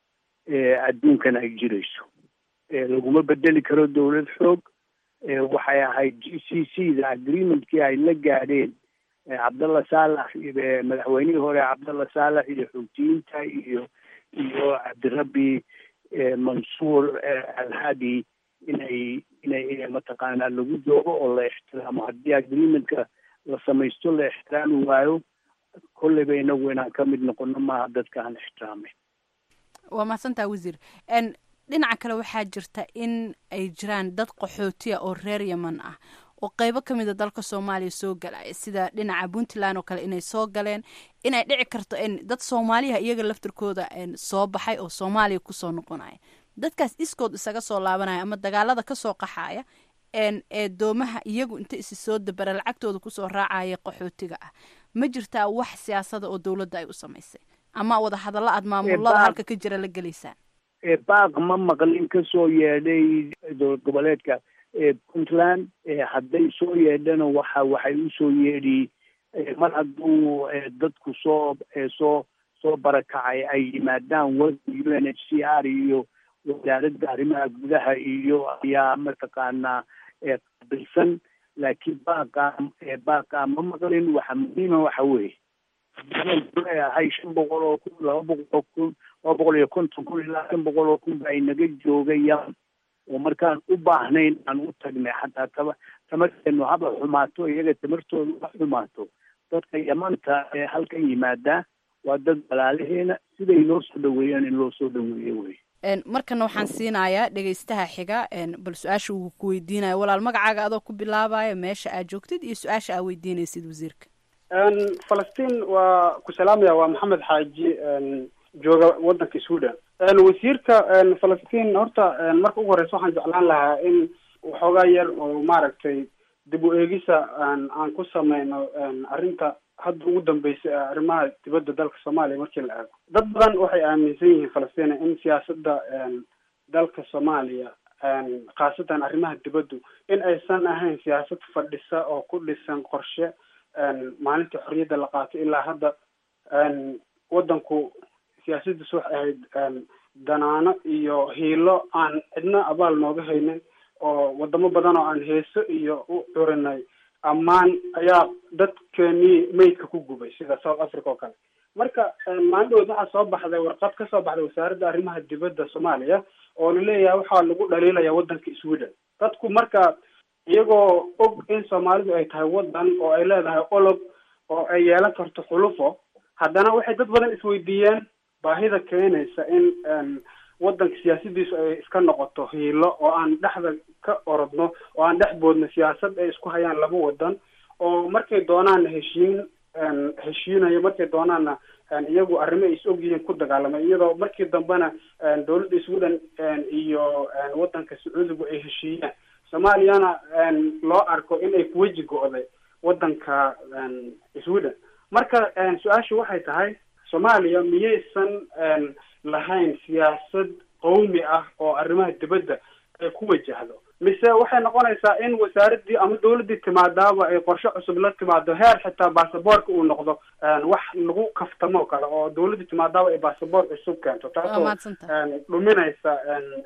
adduunkan ay jirayso laguma bedeli karo dawlad xoog waxay ahayd g c c da agreementkii ay la gaadheen cabdalla saalax madaxweynihii hore cabdalla saalax iyo xuutiyiinta iyo iyo cabdirabbi mansuur alhadi inay inay inay mataqaanaa lagu joogo oo la ixtiraamo haddii agreementka la samaysto la ixtiraami waayo kolleyba inagu inaan ka mid noqono maaha dadka aan ixtiraameyn waa mahadsantaa wasiir dhinaca kale waxaa jirta in ay jiraan dad qaxootiya oo reer yeman ah oo qeybo ka mida dalka soomaaliya soo galaya sida dhinaca puntland oo kale inay soo galeen inay dhici karto dad soomaaliya iyaga laftirkooda soo baxay oo soomaaliya kusoo noqonaya dadkaas iskood isaga soo laabanaya ama dagaalada kasoo qaxaya ee doomaha iyagu inta isi soo dabara lacagtooda kusoo raacaya qaxootiga ah ma jirtaa wax siyaasada oo dawladda ay u samaysay ama wada hadallo aad maamulada halka ka jira la gelaysaan baaq ma maqlin ka soo yeedhay dowlad goboleedka puntland hadday soo yeedhana waxa waxay usoo yeedhi mar hadduu dadku soo soo soo barakacay ay yimaadaan wada u n h c r iyo wasaaradda arrimaha gudaha iyo ayaa mataqaanaa qabilsan laakiin baaqa baaqa ma maqlin waxa muhiima waxa weeye leeyahay shan boqol oo kun laba boqol oo kun laba boqol iyo konton kun ilaa shan boqol oo kun baa inaga joogayaan oo markaan u baahnayn aan u tagnay xataa taba tamarteenu haba xumaato iyaga tamartooda ha xumaato dadka yamanta ee halkan yimaadaa waa dad walaalaheena siday loo soo dhaweeyaan in loo soo dhaweeyo wey markana waxaan siinayaa dhegaystaha xiga bal su-aasha uu ku weydiinaya walaal magacaaga adoo ku bilaabaya meesha aad joogtid iyo su-aasha aad weydiinaysid wasiirka falastiin waa ku salaamaya waa maxamed xaaji jooga wadanka sweden wasiirka falastiin horta marka ugu horeysa waxaan jeclaan lahaa in waxoogaa yar oo maaragtay dib u eegisa aan ku sameyno arrinta hadda ugu dambeysay arrimaha dibadda dalka soomaaliya markii la eego dad badan waxay aaminsan yihiin falastiin in siyaasadda dalka soomaaliya khaasatan arrimaha dibaddu in aysan ahayn siyaasad fadhisa oo ku dhisan qorshe maalintii xorriyadda la qaatay ilaa hadda waddanku siyaasadiisu waxay ahayd danaano iyo hiilo aan cidna abaal nooga haynin oo wadamo badan oo aan heeso iyo u curinay ammaan ayaa dadkeenii maydka ku gubay sida south africa oo kale marka maalindhood waxaa soo baxday warqad kasoo baxday wasaaradda arrimaha dibadda soomaaliya oo laleeyahay waxaa lagu dhaliilaya waddanka sweden dadku marka iyagoo og in soomaalidu ay tahay waddan oo ay leedahay olog oo ay yeelan karto xulufo haddana waxay dad badan isweydiiyeen baahida keenaysa in waddanka siyaasadiisu ay iska noqoto hiilo oo aan dhexda ka orodno oo aan dhex boodno siyaasad ay isku hayaan laba waddan oo markay doonaanna heshiin heshiinayo markay doonaanna iyagu arrimo is ogyihiin ku dagaalamay iyadoo markii dambena dowladda Sweden iyo wadanka Sacuudigu ay heshiiyeen Soomaaliyana loo arko inay ku waji go'day wadanka Sweden marka su-aashu waxay tahay Soomaaliya miyaysan lahayn siyaasad qowmi ah oo arrimaha dibadda ay ku wajahdo mise waxay noqonaysaa in wasaaradii ama dowladii timaadaaba ay qorshe cusub la timaado heer xitaa baasaboorka uu noqdo wax lagu kaftamo kale oo dowladii timaadaaba ay baasaboor cusub keento taasoo dhuminaysa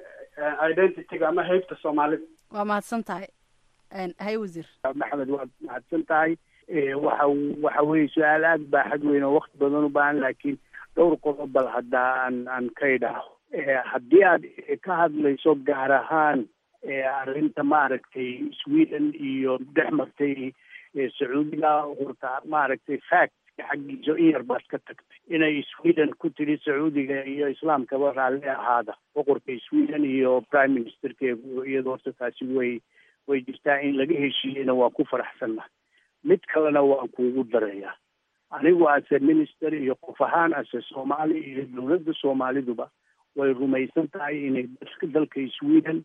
identityga ama haybta Soomaalida. waa mahadsan tahay hay wasiir maxamed waa mahadsan tahay waxa waxa weeye su-aal aad baaxad weyn oo waqti badan u baahan laakiin dhowr qodob bal hadda aan aan ka idhaaho haddii aad ka hadlayso gaar ahaan arrinta maaragtay Sweden iyo dhex martay Sacuudiga horta maaragtay fact xaggiisa in yar baad ka tagtay inay Sweden ku tiri Sacuudiga iyo islaamkaba raalli ahaada boqorka Sweden iyo prime ministerkeegu iyadoo taasi way way jirtaa in laga heshiiyeyna waa ku faraxsannahay mid kalena waan kuugu darayaa anigu ase minister iyo qof ahaan ase Soomaali iyo dowladda Soomaaliduba way rumaysan tahay inay dalka Sweden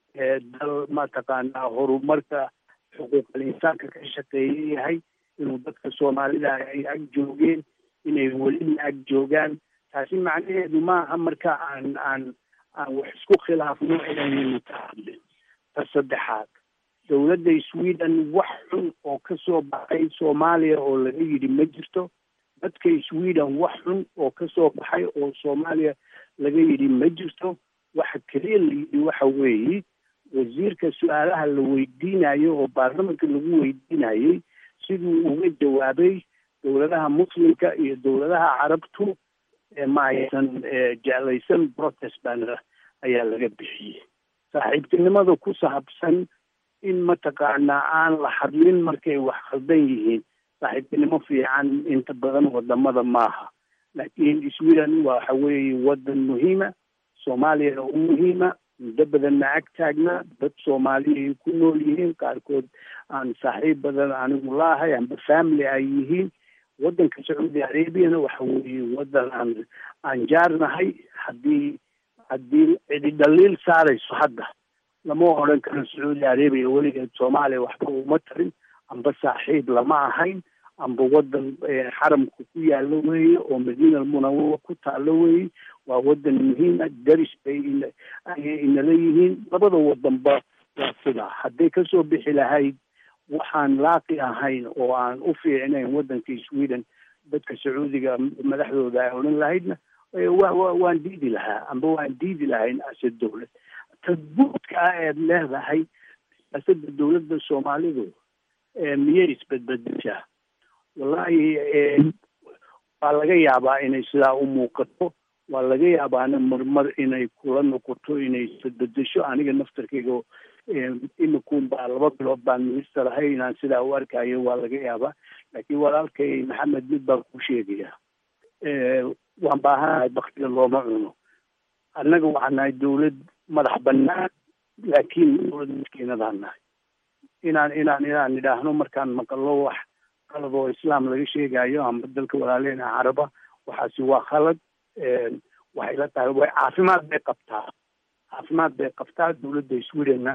dal mataqaanaa horumarka xuquuqul insaanka ka shaqeeyay yahay inuu dadka Soomaalida ay ag joogeen inay weli ag joogaan taasi macnaheedu maaha marka aan aan aan wax isku khilaafno inaynu ka hadlin ta saddexaad dowladda Sweden wax xun oo ka soo baxay Soomaaliya oo laga yidhi ma jirto dadka Sweden wax xun oo ka soo baxay oo Soomaaliya laga yidhi ma jirto waxa kaliya la yidhi waxa weeye wasiirka su-aalaha la weydiinayo oo baarlamaanka lagu weydiinayay siduu uga jawaabay dowladaha muslimka iyo dowladaha carabtu ma aysan jeclaysan protest banner ayaa laga bixiyey saaxiibtinimada ku saabsan in mataqaanaa aan la hadlin markay wax khaldan yihiin saaxiibtinimo fiican inta badan wadamada maaha laakiin Sweden waxa weeye wadan muhiima Soomaaliyana u muhiima muddo badanna ag taagna dad Soomaaliya ku nool yihiin qaarkood aan saaxiib badan anigu laahay amba family ay yihiin wadanka Sacuudi Arabiyana waxa weeye wadan aan aan jaarnahay haddii haddii cidi dhaliil saarayso hadda lama oran karo Sacuudi Arabiya weligeed Soomaaliya waxba uma tarin amba saaxiib lama ahayn amba wadan xaramku ku yaalo weeye oo Madiina al-Munawwara ku taalo weeye waa wadan muhiim ah daris bay inala yihiin labada wadanba waa sidaa hadday kasoo bixi lahayd waxaan laaqi ahayn oo aan u fiicnayn wadanka Sweden dadka Sacuudiga madaxdooda ay odhan lahaydna waan diidi lahaa amba waan diidi lahayn ase dowlad tadbuudka aad leedahay siyaasadda dowladda Soomaalidu miyay isbedbedeshaa wallahi waa laga yaabaa inay sidaa u muuqato waa laga yaabaana marmar inay kula noqoto inay isbedbedesho aniga naftarkeyga imikuun baa laba bilood baan minister ahay inaan sidaa u arkayo waa laga yaabaa laakiin walaalkay maxamed mid baan ku sheegaya waan baahanahay baktiga looma cuno annaga waxaan nahay dowlad madax bannaan laakiin dowlad miskiinadaan nahay inaan inaan inaan idhaahno markaan maqallo wax qalad oo islaam laga sheegayo amba dalka walaaleena caraba waxaasi waa khalad waxay la tahay way caafimaad bay qabtaa caafimaad bay qabtaa dowladda Swedenna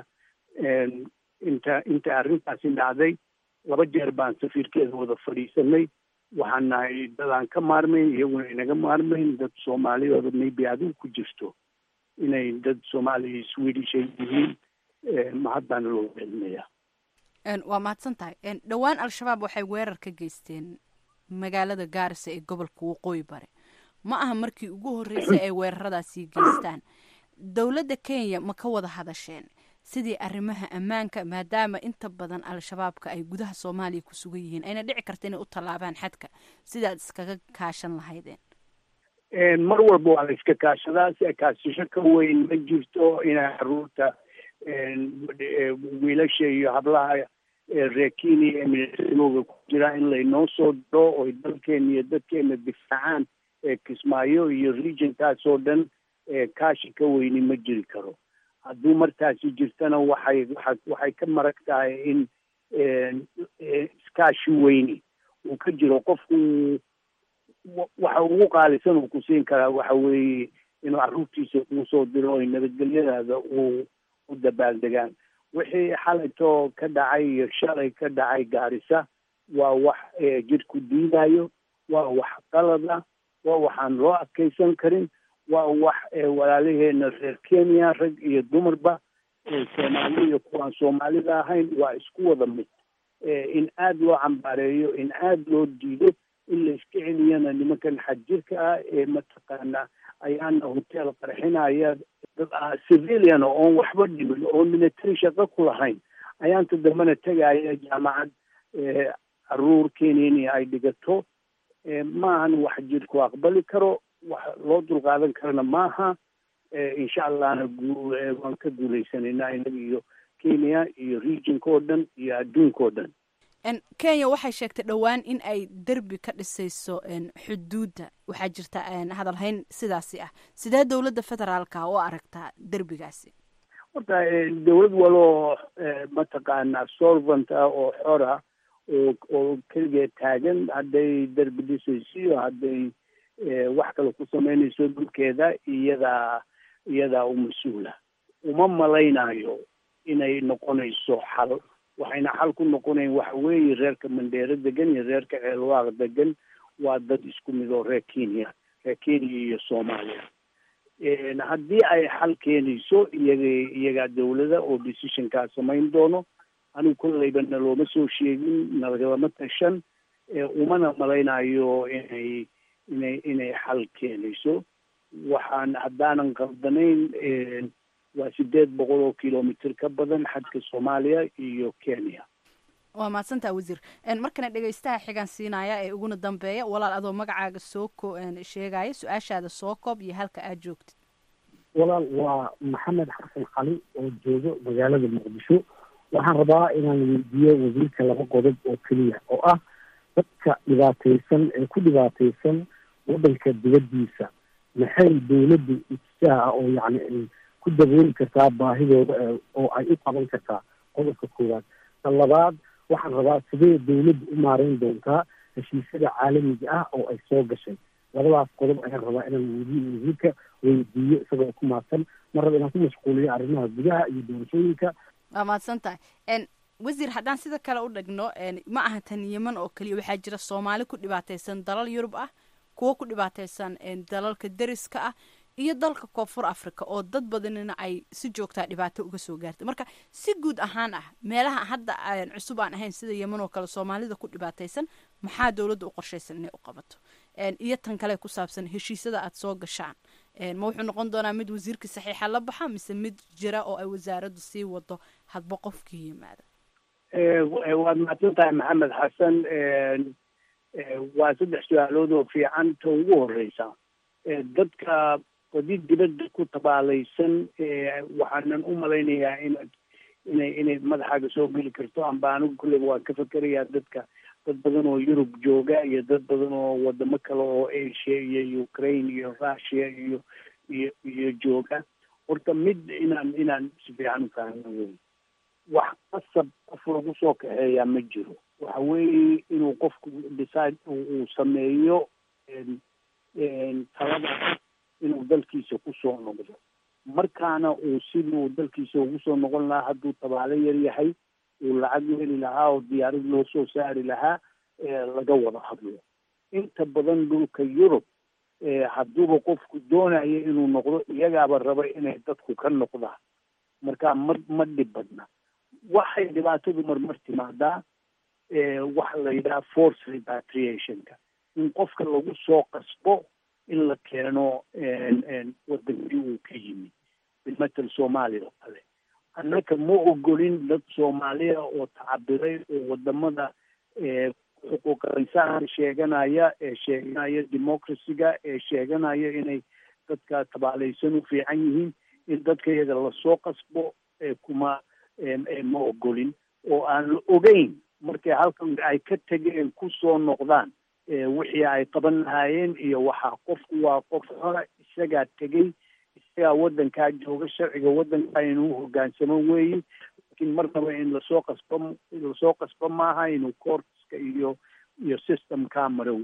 inta inta arrintaasi dhacday laba jeer baan safiirkeeda wada fadhiisanay waxaan nahay dadaan ka maarmayn iyaguna inaga maarmayn dad Soomaaliyooda maybe adigu ku jirto inay dad Soomaali Swedish ay yihiin mahadbaan loo celinayaa waa mahadsan tahay dhowaan al-shabaab waxay weerar ka geysteen magaalada Gaarisa ee gobolka Waqooyi Bari ma aha markii ugu horeysay ay weeraradaasi geystaan dowladda Kenya ma ka wada hadasheen sidii arrimaha ammaanka maadaama inta badan al-shabaabka ay gudaha Soomaaliya ku sugan yihiin ayna dhici karto inay u tallaabaan xadka sidaad iskaga kaashan lahaydeen mar walba waa la iska kaashadaa si kaasasho ka weyn ma jirto inay caruurta wiilasha iyo hablaha reer Kenya ee militariga ku jira in laynoo soo diro oo dalkeena iyo dadkeena difaacaan Kismaayo iyo regionkaas oo dhan kaashi ka weyni ma jiri karo hadduu markaasi jirtana waxay waxay ka marag tahay in iskaashi weyni uu ka jiro qofku waxa ugu qaalisan uu ku siin karaa waxa weeye inuu carruurtiisa kuu soo diro oy nabadgelyadaada uu u dabaaldegaan. wixii xalaytoo ka dhacay iyo shalay ka dhacay gaarisa waa wax jidhku diidayo, waa wax qalada, waa waxaan loo adkaysan karin, waa wax walaalaheena reer Kenya rag iyo dumarba Soomaali iyo kuwaan Soomaalida ahayn waa isku wada mid. in aad loo cambaareeyo, in aad loo diido, in la iska celiyana nimankan xajirka ah ee mataqaana ayaana hotel qarxinaya dad civilian oon waxba dhimin oo military shaqo ku lahayn ayaanta dambana tegaya jaamacad caruur Kenya ay dhigato. maahan wax jirku aqbali karo, wax loo dulqaadan karana maaha. insha allahna waan ka guulaysanayna inaga iyo Kenya iyo regionka oo dhan iyo adduunka oo dhan. Kenya waxay sheegtay dhowaan in ay derbi ka dhisayso xuduudda. waxaa jirta hadal hayn sidaasi ah. sidee dowladda federaalka u aragtaa derbigaasi? horta dowlad waloo mataqaana solvent ah oo xor ah oo oo keligeed taagan, hadday derbi dhisayso, hadday wax kale ku samaynayso dhulkeeda, iyadaa iyadaa u mas-uula. uma malaynayo inay noqonayso xal. waxayna xal ku noqonayn waxa weeye reerka Mandheera degan iyo reerka Ceelwaaq degan waa dad isku mid oo reer Kenya reer Kenya iyo Soomaaliya. haddii ay xal keenayso iyaga iyagaa dowladda oo decisionkaa samayn doono. anigu kollayba nalooma soo sheegin, nalagama tashan, umana malaynayo inay inay inay xal keenayso. waxaan haddaanan qaldanayn waa sideed boqol oo kilomitr ka badan xadka Soomaaliya iyo Kenya. waa mahadsantaha wasiir. markana dhegaystaha xigan siinaya ee uguna dambeeya, walaal adoo magacaaga soo ko sheegaya, su-aashaada soo koob iyo halka aad joogtid. walaal waa maxamed xasan cali oo joogo magaalada Muqdisho. waxaan rabaa inaan weydiiyo wasiirka laba qodob oo keliya oo ah dadka dhibaataysan ee ku dhibaataysan waddanka dibaddiisa maxay dowladdu ijtihaaca oo yacni ku dabooli kartaa baahidooda oo ay u qaban kartaa? qodobka koowaad. tan labaad waxaan rabaa sidee dowladdu u maareyn doontaa heshiisyada caalamiga ah oo ay soo gashay? labadaas qodob ayaan rabaa inaan wasiirka weydiiyo isagoo ku maadsan. mar raba inaan ku mashquuliyo arrimaha gudaha iyo doorashooyinka. waa mahadsan tahay wasiir. haddaan sida kale u dhigno, ma aha tan Yemen oo keliya, waxaa jira Soomaali ku dhibaataysan dalal Yurub ah, kuwo ku dhibaataysan dalalka deriska ah iyo dalka Koonfur Afrika oo dad badanina ay si joogtaa dhibaato uga soo gaartay. marka si guud ahaan ah meelaha hadda cusub aan ahayn sida Yemen oo kale Soomaalida ku dhibaataysan, maxaa dowladda u qorshaysan inay u qabato? iyo tan kale ku saabsan heshiisyada aad soo gashaan, ma wuxuu noqon doonaa mid wasiirka saxiixa la baxa mise mid jira oo ay wasaaraddu sii wado hadba qofkii yimaada? waad mahadsan tahay maxamed xasan. waa saddex su-aalood oo fiican. ta ugu horeysa, dadka wadi dibadda ku tabaalaysan waxaanan u malaynayaa inaad inay inay madaxaaga soo geli karto. amba anigu kulleyba waan ka fakerayaa dadka dad badan oo Yurub jooga iyo dad badan oo wadamo kale oo Asia iyo Ukraine iyo Russia iyo iyo iyo jooga. horta mid inaan inaan si fiican u fahmo wey, wax qasab qof lagu soo kaxeeyaa ma jiro. waxa weeye inuu qofku decide uu sameeyo talada inuu dalkiisa kusoo noqdo. markaana uu siduu dalkiisa ugu soo noqon lahaa, hadduu tabaalo yar yahay, uu lacag heli lahaa oo diyaarad loo soo saari lahaa, laga wada hadlo. inta badan dhulka Yurub hadduuba qofku doonayo inuu noqdo, iyagaaba raba inay dadku ka noqdaan. marka ma ma dhib badna. waxay dhibaatadu marmar timaadaa waxa la yidhaha force repatriationka, in qofka lagu soo qasbo in la keeno wadankii uu ka yimid. bilmatal Soomaaliya oo kale, annaka ma ogolin dad Soomaaliya oo tacabiray oo wadamada xuquuqa insaanka sheeganaya ee sheeganaya democracy-ga ee sheeganaya inay dadka tabaalaysan u fiican yihiin, in dadka iyaga lasoo qasbo kuma ma ogolin. oo aan la ogeyn markay halkan ay ka tegeen kusoo noqdaan wixii ay qaban lahaayeen iyo waxaa qofku waa qof xora, isagaa tegey, isagaa waddankaa jooga, sharciga waddankaa inuu hogaansamo weeye. laakiin marnaba in lasoo qasbo lasoo qasbo maaha inuu courtska iyo iyo systemkaa maro weeye.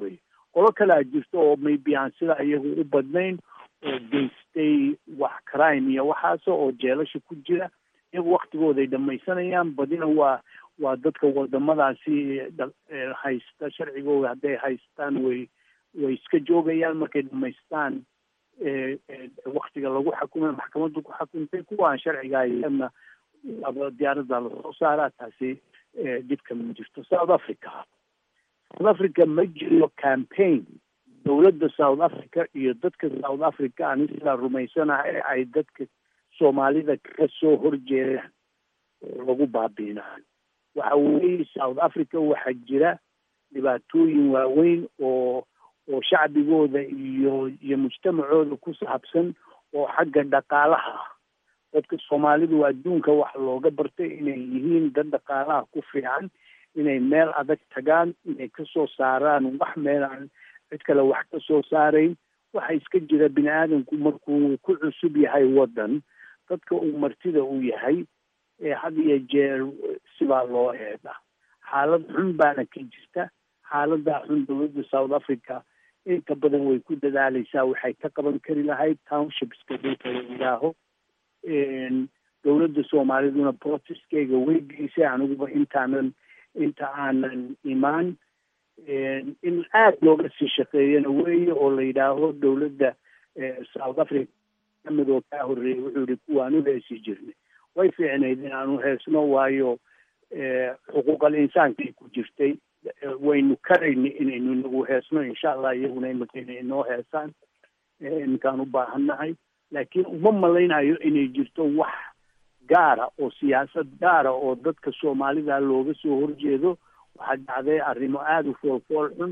qolo kalea jirto oo maybe aan sida iyagu u badnayn oo geystay wax crime iyo waxaas oo jeelasha ku jira, iyagu waktigooday dhamaysanayaan. badina waa waa dadka wadamadaasi haysta sharcigooda, hadday haystaan way way iska joogayaan markay dhamaystaan waktiga lagu xukumay maxkamaddu ku xukuntay. kuwaan sharciga hayana diyaarada lasoo saaraa, taasi dhibka ma jirto. South Africa South Africa ma jiro campaign dowladda South Africa iyo dadka South Africa ani sidaa rumaysanahay ay dadka Soomaalida ka soo horjeedaan lagu baabiinayo. waxa weeye South Africa waxaa jira dhibaatooyin waaweyn oo oo shacbigooda iyo iyo mujtamacooda ku saabsan oo xagga dhaqaalaha. dadka Soomaalidu adduunka waxa looga bartay inay yihiin dad dhaqaalaha ku fiican, inay meel adag tagaan, inay ka soo saaraan wax meel aan cid kale wax ka soo saarayn. waxa iska jira bini aadamku markuu ku cusub yahay waddan, dadka uu martida u yahay ee had iyo jeer sibaa loo eeda. xaalad xun baana ka jirta. xaalada xun dowladda South Africa inta badan way ku dadaalaysaa waxay ka qaban kari lahayd townshipska dhulka la yidhaaho. dowladda Soomaaliduna protestkeyga way geysay, aniguba intaanan inta aanan imaan in aad looga sii shaqeeyana weeye oo la yidhaaho dowladda South Africa kamid oo kaa horreeyay wuxuu yihi kuwaanu heesi jirnay. way fiicnayd in aanu heesno, waayo xuquuqal insaankay ku jirtay. waynu karayni inaynu inagu heesno, insha allah iyaguna imaka inay inoo heesaan inkaan u baahannahay. laakiin uma malaynayo inay jirto wax gaara oo siyaasad gaara oo dadka Soomaalida looga soo horjeedo. waxaa dhacday arrimo aada u foolfool xun.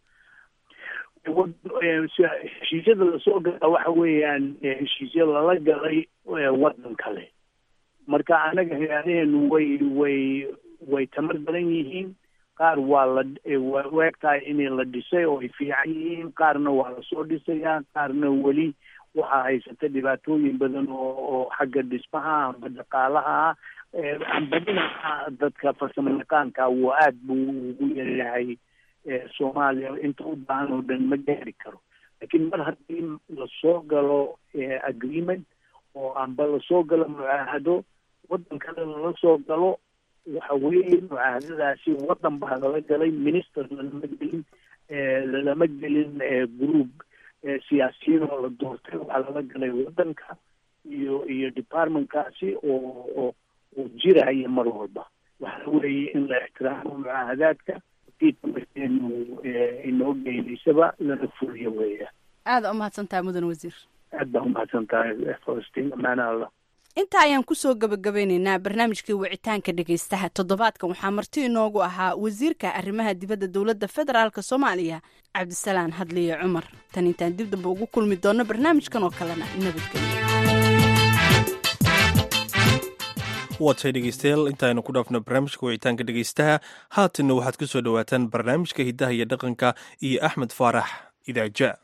heshiisyada lasoo gala waxa weeyaan heshiisya lala galay waddan kale. marka anaga hay-adaheenu way way way tamar badan yihiin. qaar waa la way egtahay inay la dhisay oo ay fiican yihiin, qaarna waa lasoo dhisayaa, qaarna weli waxaa haysata dhibaatooyin badan oo oo xagga dhismaha amba dhaqaalaha amba dhinaca dadka farsamo yaqaanka. waa aad buu ugu yaryahay Soomaaliya, inta u baahan oo dhan ma gaari karo. laakiin mar haddii lasoo galo agreement oo amba lasoo galo mucaahado waddan kale lala soo galo, waxa weeye mucaahadadaasi waddan baa lala galay, minister lalama gelin, lalama gelin group siyaasiyiin oo la doortay. waxaa lala galay waddanka iyo iyo departmentkaasi oo oo oo jiraya mar walba. waxa weeye in la ixtiraamo mucaahadaadka kiitamarkeenu inoo geynaysaba lana fuliyo weeya. aada umahadsantahay mudan wasiir. aad baa umahadsantahay Falastiin, amaana allah. inta ayaan kusoo gabagabeynaynaa barnaamijkii wicitaanka dhegaystaha. toddobaadkan waxaa marti inoogu ahaa wasiirka arrimaha dibadda dowladda federaalk Soomaaliya Cabdisalaan Hadliye Cumar. tan intaan dib damba ugu kulmi doono barnaamijkan oo kalena nabadgelyo. waatay dhegeystayaal intaaynu ku dhaafno barnaamijka wicitaanka dhegeystaha. haatanna waxaad ku soo dhowaataan barnaamijka hidaha iyo dhaqanka iyo Axmed Faarax Idaaja.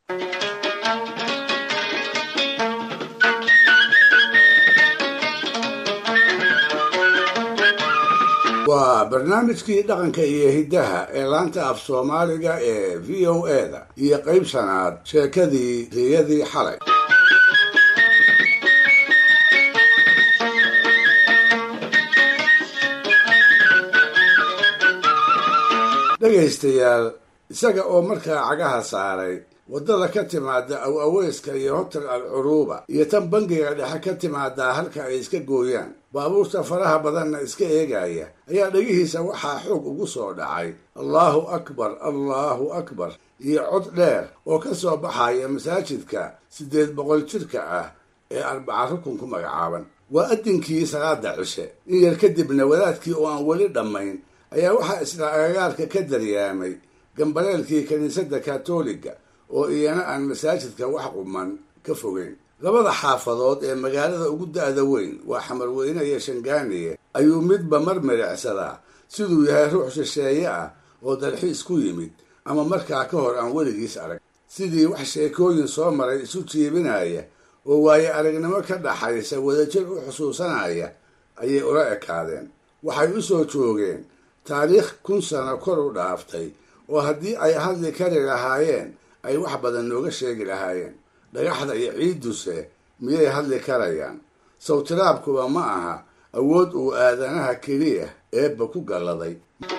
waa barnaamijkii dhaqanka iyo hiddaha ee laanta af Soomaaliga ee V O A da iyo qayb sanaad sheekadii riyadii xalay. dhegaystayaal, isaga oo markaa cagaha saaray waddada ka timaada aw aweyska iyo hotel al curuuba iyo tan bangiga dhexe ka timaadaa halka ay iska gooyaan, baabuurta faraha badanna iska eegaya, ayaa dhegihiisa waxaa xoog ugu soo dhacay allaahu akbar allaahu akbar iyo cod dheer oo ka soo baxaya masaajidka siddeed boqol jirka ah ee arbaca rukun ku magacaaban. waa addinkii salaada cishe. in yar kadibna wadaadkii oo aan weli dhammayn ayaa waxaa isla agagaarka ka daryaamay gambaleelkii kiniisadda katoliga oo iyana aan masaajidka wax quman ka fogeyn. labada xaafadood ee magaalada ugu da'da weyn waa Xamarweyne iyo Shangaaniye ayuu midba mar milicsadaa siduu yahay ruux shisheeye ah oo dalxiis ku yimid ama markaa ka hor aan weligiis arag. sidii wax sheekooyin soo maray isu jiibinaya oo waaye aragnimo ka dhaxaysa wadajir u xusuusanaya ayay ula ekaadeen. waxay u soo joogeen taariikh kun sano kor u dhaaftay oo haddii ay hadli kari lahaayeen ay wax badan nooga sheegi lahaayeen. dhagaxda iyo ciidduse miyay hadli karayaan? sawtiraabkuba ma aha awood uu aadanaha keliya eebba ku galladay.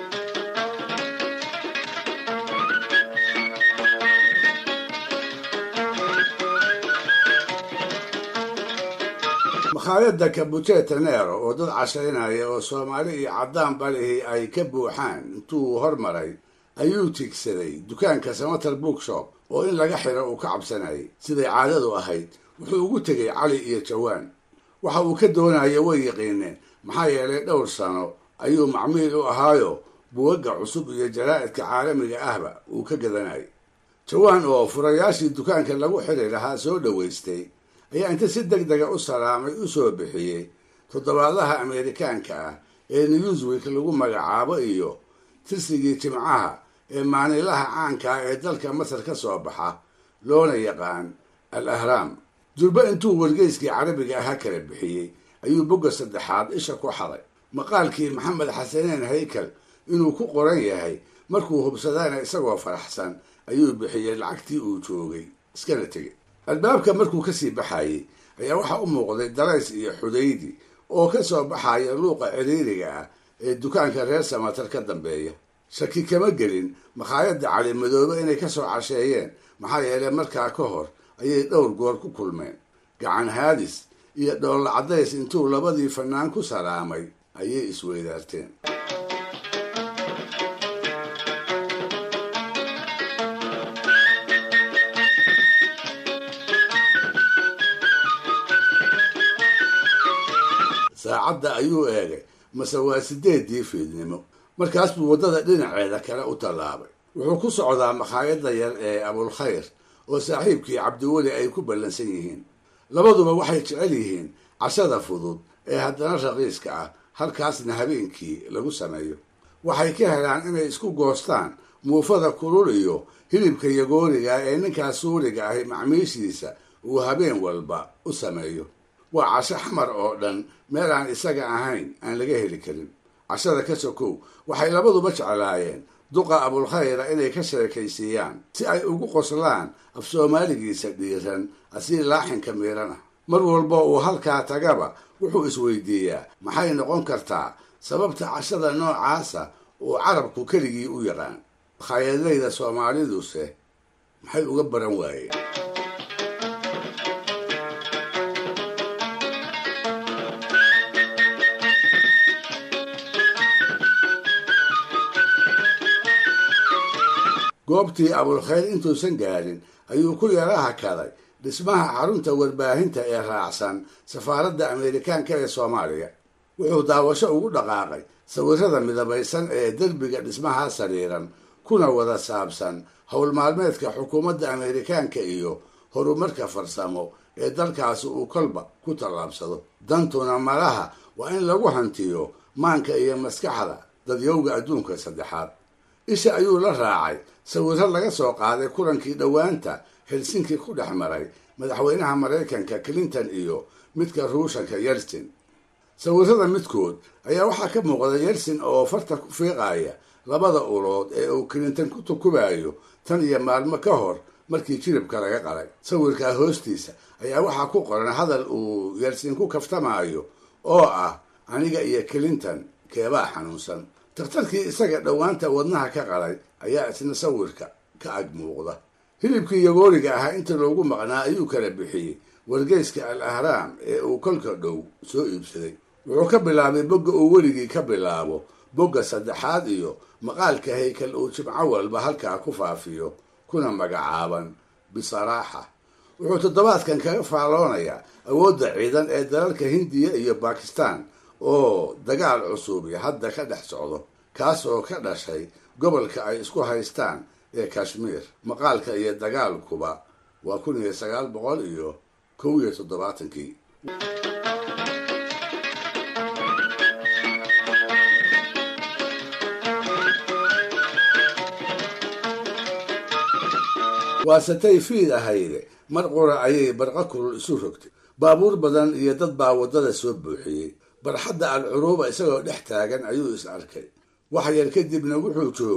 makhaayadda Capuchete Nero oo dad cashaynaya oo Soomaali iyo caddaan balihii ay ka buuxaan intuu hormaray ayuu tigsaday dukaanka Samatar Bookshop oo in laga xiro uu ka cabsanayay siday caadadu ahayd. wuxuu ugu tegay Cali iyo Jawaan. waxa uu ka doonaya way yaqiineen maxaa yeelay dhowr sano ayuu macmiil u ahaayo buugagga cusub iyo jaraa'idka caalamiga ahba uu ka gadanayay. Jawaan oo furayaashii dukaanka lagu xiri lahaa soo dhaweystay ayaa inta si degdega u salaamay u soo bixiyey toddobaadaha Ameerikaanka ah ee Newsweek lagu magacaabo iyo tirsigii Jimcaha ee maalinlaha caanka ah ee dalka Masar ka soo baxa loona yaqaan Al-Ahram. durba intuu wargeyskii carabiga ahaa kala bixiyey ayuu bogga saddexaad isha ku xaday maqaalkii Maxamed Xasaneen Haykal inuu ku qoran yahay. markuu hubsadayna isagoo faraxsan ayuu bixiyey lacagtii uu joogay iskana tegey. albaabka markuu kasii baxayey ayaa waxaa u muuqday dalays iyo xudaydi oo ka soo baxaya luuqa ciriiriga ah ee dukaanka reer Samatar ka dambeeya. shaki kama gelin makhaayadda Cali Madoobe inay ka soo casheeyeen maxaa yeelay markaa ka hor ayay dhowr goor ku kulmeen. gacan haadis iyo dhoolla caddays intuu labadii fanaan ku salaamay ayay isweydaarteen. saacadda ayuu eegay mase waa sideedii fiidnimo. markaas buu waddada dhinaceeda kale u tallaabay. wuxuu ku socdaa makhaayadda yar ee Abulkhayr oo saaxiibkii Cabdiweli ay ku ballansan yihiin. labaduba waxay jecel yihiin cashada fudud ee haddana raqiiska ah halkaasna habeenkii lagu sameeyo. waxay ka helaan inay isku goostaan muufada kulul iyo hilibka yagooniga ee ninkaas suuriga ahi macmiishiisa uu habeen walba u sameeyo. waa casho xamar oo dhan meel aan isaga ahayn aan laga heli karin. cashada ka sokow waxay labaduba jeclaayeen duqa Abulkhayra inay ka sheekaysiiyaan si ay ugu qoslaan af Soomaaligiisa dhiiran asii laaxinka miirana. mar walba uu halkaa tagaba wuxuu isweydiiyaa maxay noqon kartaa sababta cashada noocaasa uu carabku keligii u yaqaan. makhaayadleyda Soomaaliduse maxay uga baran waayeen? goobtii Abulkhayr intuusan gaarin ayuu ku yaraha kaday dhismaha xarunta warbaahinta ee raacsan safaaradda Ameerikaanka ee Soomaaliya. wuxuu daawasho ugu dhaqaaqay sawirrada midabaysan ee derbiga dhismaha sariiran kuna wada saabsan howl maalmeedka xukuumadda Ameerikaanka iyo horumarka farsamo ee dalkaasi uu kolba ku tallaabsado. dantuna malaha waa in lagu hantiyo maanka iyo maskaxda dadyowga adduunka saddexaad. isha ayuu la raacay sawirro laga soo qaaday kulankii dhowaanta Helsinki ku dhex maray madaxweynaha Maraykanka Clinton iyo midka Ruushanka Yeltsin. sawirrada midkood ayaa waxaa ka muuqda Yeltsin oo farta ku fiiqaya labada ulood ee uu Clinton ku tukubayo tan iyo maalmo ka hor markii jiribka laga qalay. sawirkaa hoostiisa ayaa waxaa ku qoran hadal uu Yeltsin ku kaftamayo oo ah aniga iyo Clinton keebaa xanuunsan. takhtarkii isaga dhowaanta wadnaha ka qalay ayaa isna sawirka ka ag muuqda. hilibkii yagooniga ahaa inta loogu maqnaa ayuu kala bixiyey wargeyska Al-Ahram ee uu kolka dhow soo iibsaday. wuxuu ka bilaabay bogga uu weligii ka bilaabo bogga saddexaad iyo maqaalka Haykal uu Jimco walba halkaa ku faafiyo kuna magacaaban Bisaraaxa. wuxuu toddobaadkan kaga faalloonayaa awoodda ciidan ee dalalka Hindiya iyo Bakistan oo dagaal cusub hadda ka dhex socdo kaas oo ka dhashay gobolka ay isku haystaan ee Kashmir. maqaalka iyo dagaalkuba waa kun iyo sagaal boqol iyo kow iyo toddobaatankii. waasatay fiid ahayde mar qura ayay barqa kulul isu rogtay. baabuur badan iyo dad baa waddada soo buuxiyey. barxadda Al-Curuuba isagoo dhex taagan ayuu is arkay. wax yar kadibna wuxuu joogay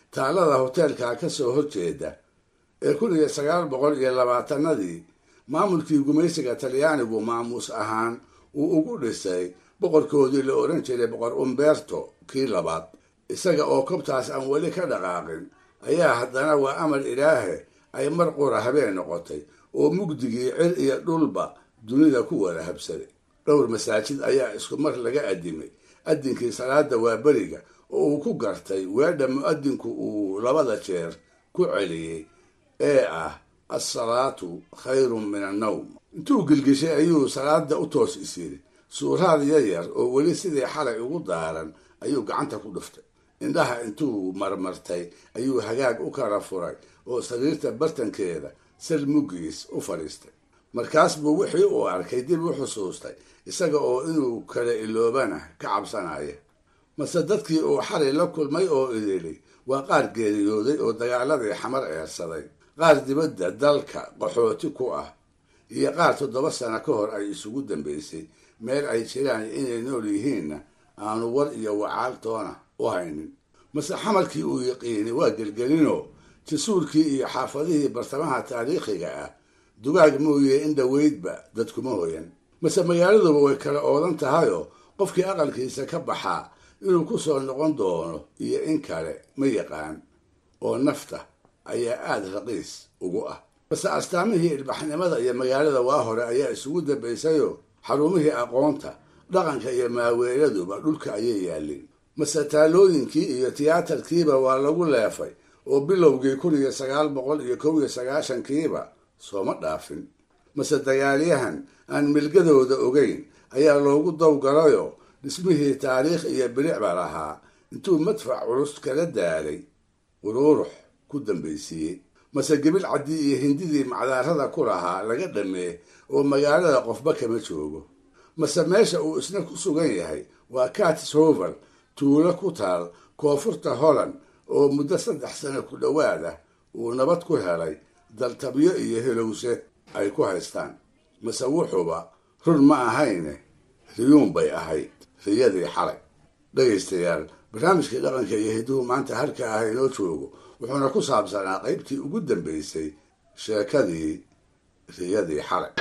taalada hoteelka ka soo horjeeda ee kun iyo sagaal boqol iyo labaatanadii maamulkii gumaysiga talyaanigu maamuus ahaan uu ugu dhisay boqorkoodii la odhan jiray boqor umberto kii labaad isaga oo kobtaas aan weli ka dhaqaaqin ayaa haddana waa amar ilaahe ay mar qura habeen noqotay oo mugdigii cir iyo dhulba dunida ku wada habsaday dhowr masaajid ayaa isku mar laga addimay addinkii salaada waa beriga oo uu ku gartay weedha mu'adinku uu labada jeer ku celiyey ee ah assalaatu khayrun min annawm intuu gilgishay ayuu salaada u toos is yiri suuraad yaryar oo weli sidii xalay ugu daaran ayuu gacanta ku dhuftay indhaha intuu marmartay ayuu hagaag u kala furay oo sariirta bartankeeda sal muggiis u fadhiistay markaas buu wixii uu arkay dib u xusuustay isaga oo inuu kala iloobana ka cabsanaya mase dadkii uu xalay la kulmay oo idili waa qaar geeriyooday oo dagaaladii xamar eersaday qaar dibadda dalka qaxooti ku ah iyo qaar toddoba sano ka hor ay isugu dambaysay meel ay jiraan inay nool yihiinna aanu war iyo wacaaltoona u haynin mase xamarkii uu yaqiini waa gelgelinoo jasuurkii iyo xaafadihii bartamaha taariikhiga ah dugaag mooye in dhoweydba dadkuma hoyan mase magaaladuba way kala oodan tahayoo qofkii aqalkiisa ka baxaa inuu ku soo noqon doono iyo in kale ma yaqaan oo nafta ayaa aada raqiis ugu ah mase astaamihii ilbaxnimada iyo magaalada waa hore ayaa isugu dambaysayoo xarumihii aqoonta dhaqanka iyo maaweeladuba dhulka ayay yaalliin mase taalooyinkii iyo tiyaatarkiiba waa lagu leefay oo bilowgii kun iyo sagaal boqol iyo kow iyo sagaashankiiba sooma dhaafin mase dagaalyahan aan milgadooda ogeyn ayaa loogu dawgalayoo dhismihii taariikh iyo bilicba lahaa intuu madfac culus kala daalay uruurux ku dambaysiiyey mase gebil caddii iyo hindidii macdaarada ku lahaa laga dhammee oo magaalada qofba kama joogo mase meesha uu isna ku sugan yahay waa catis hovel tuulo ku taal koonfurta holland oo muddo saddex sano ku dhowaada uu nabad ku helay daltabyo iyo helowse ay ku haystaan mase wuxuuba run ma ahayne riyuun bay ahayd riyadii xalay dhegaystayaal barnaamijkii dhaqanka iyo hiduhu maanta halka ah inoo joogo wuxuuna ku saabsanaa qaybtii ugu dambaysay sheekadii riyadii xalay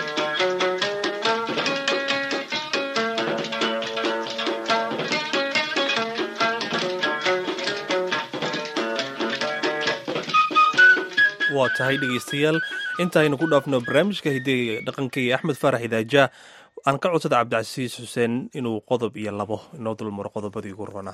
waa tahay dhegaystayaal intaaynu ku dhaafno barnaamijka hidaha dhaqanka iyo axmed faarax idaaja aan ka codsada cabdicasiis xuseen inuu qodob iyo labo inoo dulmaro qodobadii ugu roonaa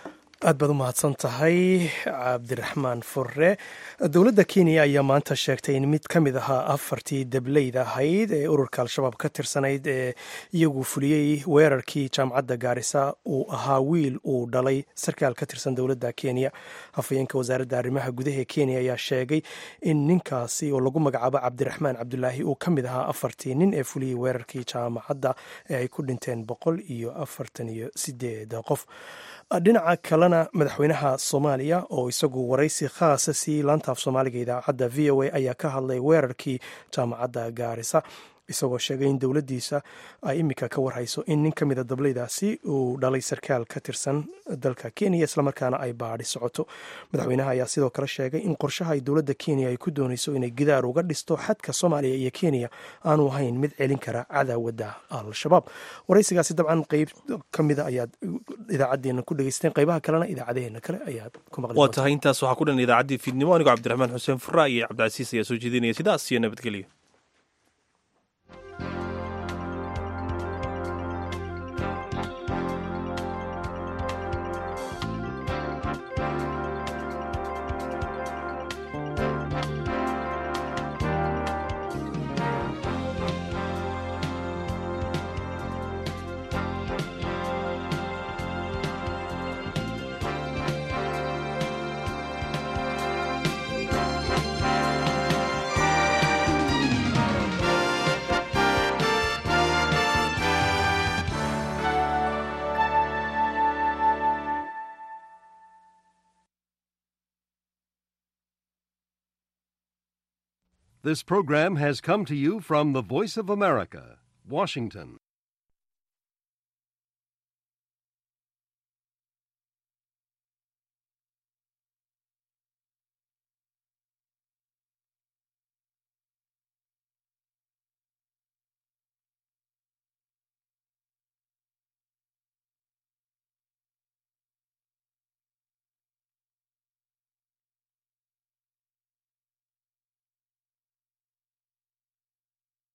aad baad u mahadsan tahay cabdiraxmaan furre dowladda kenya ayaa maanta sheegtay in mid ka mid ahaa afartii dableyda ahayd ee ururka al-shabaab ka tirsanayd ee iyagu fuliyey weerarkii jaamacadda gaarisa uu ahaa wiil uu dhalay sarkaal ka tirsan dowladda kenya hafayeenka wasaaradda arrimaha gudaha ee kenya ayaa sheegay in ninkaasi oo lagu magacaabo cabdiraxmaan cabdulaahi uu ka mid ahaa afartii nin ee fuliyey weerarkii jaamacadda ee ay ku dhinteen boqol iyo afartan iyo sideed qof dhinaca kalena madaxweynaha soomaaliya oo isagu waraysi khaasa siiyey laanta af soomaaliga idaacadda v o a ayaa ka hadlay weerarkii jaamacadda gaarisa isagoo sheegay in dowladdiisa ay iminka ka warhayso in nin ka mida dableydaasi uu dhalay sarkaal ka tirsan dalka kenya islamarkaana ay baadhi socoto madaxweynaha ayaa sidoo kale sheegay in qorshaha ay dowladda kenya ay ku doonayso inay gidaar uga dhisto xadka soomaaliya iyo kenya aanu ahayn mid celin kara cadaawadda al-shabaab waraysigaasi dabcan qeyb ka mida ayaad idaacadeena ku dhegeysteen qeybaha kalena idaacadeheena kale ayaad ku maqli waa tahay intaas waxaa ku dhan idaacaddii fiidnimo anigoo cabdiraxmaan xuseen furra iyo cabdicasiis ayaa soo jeedinaya sidaas iyo nabadgelyo. This program has come to you from the Voice of America, Washington.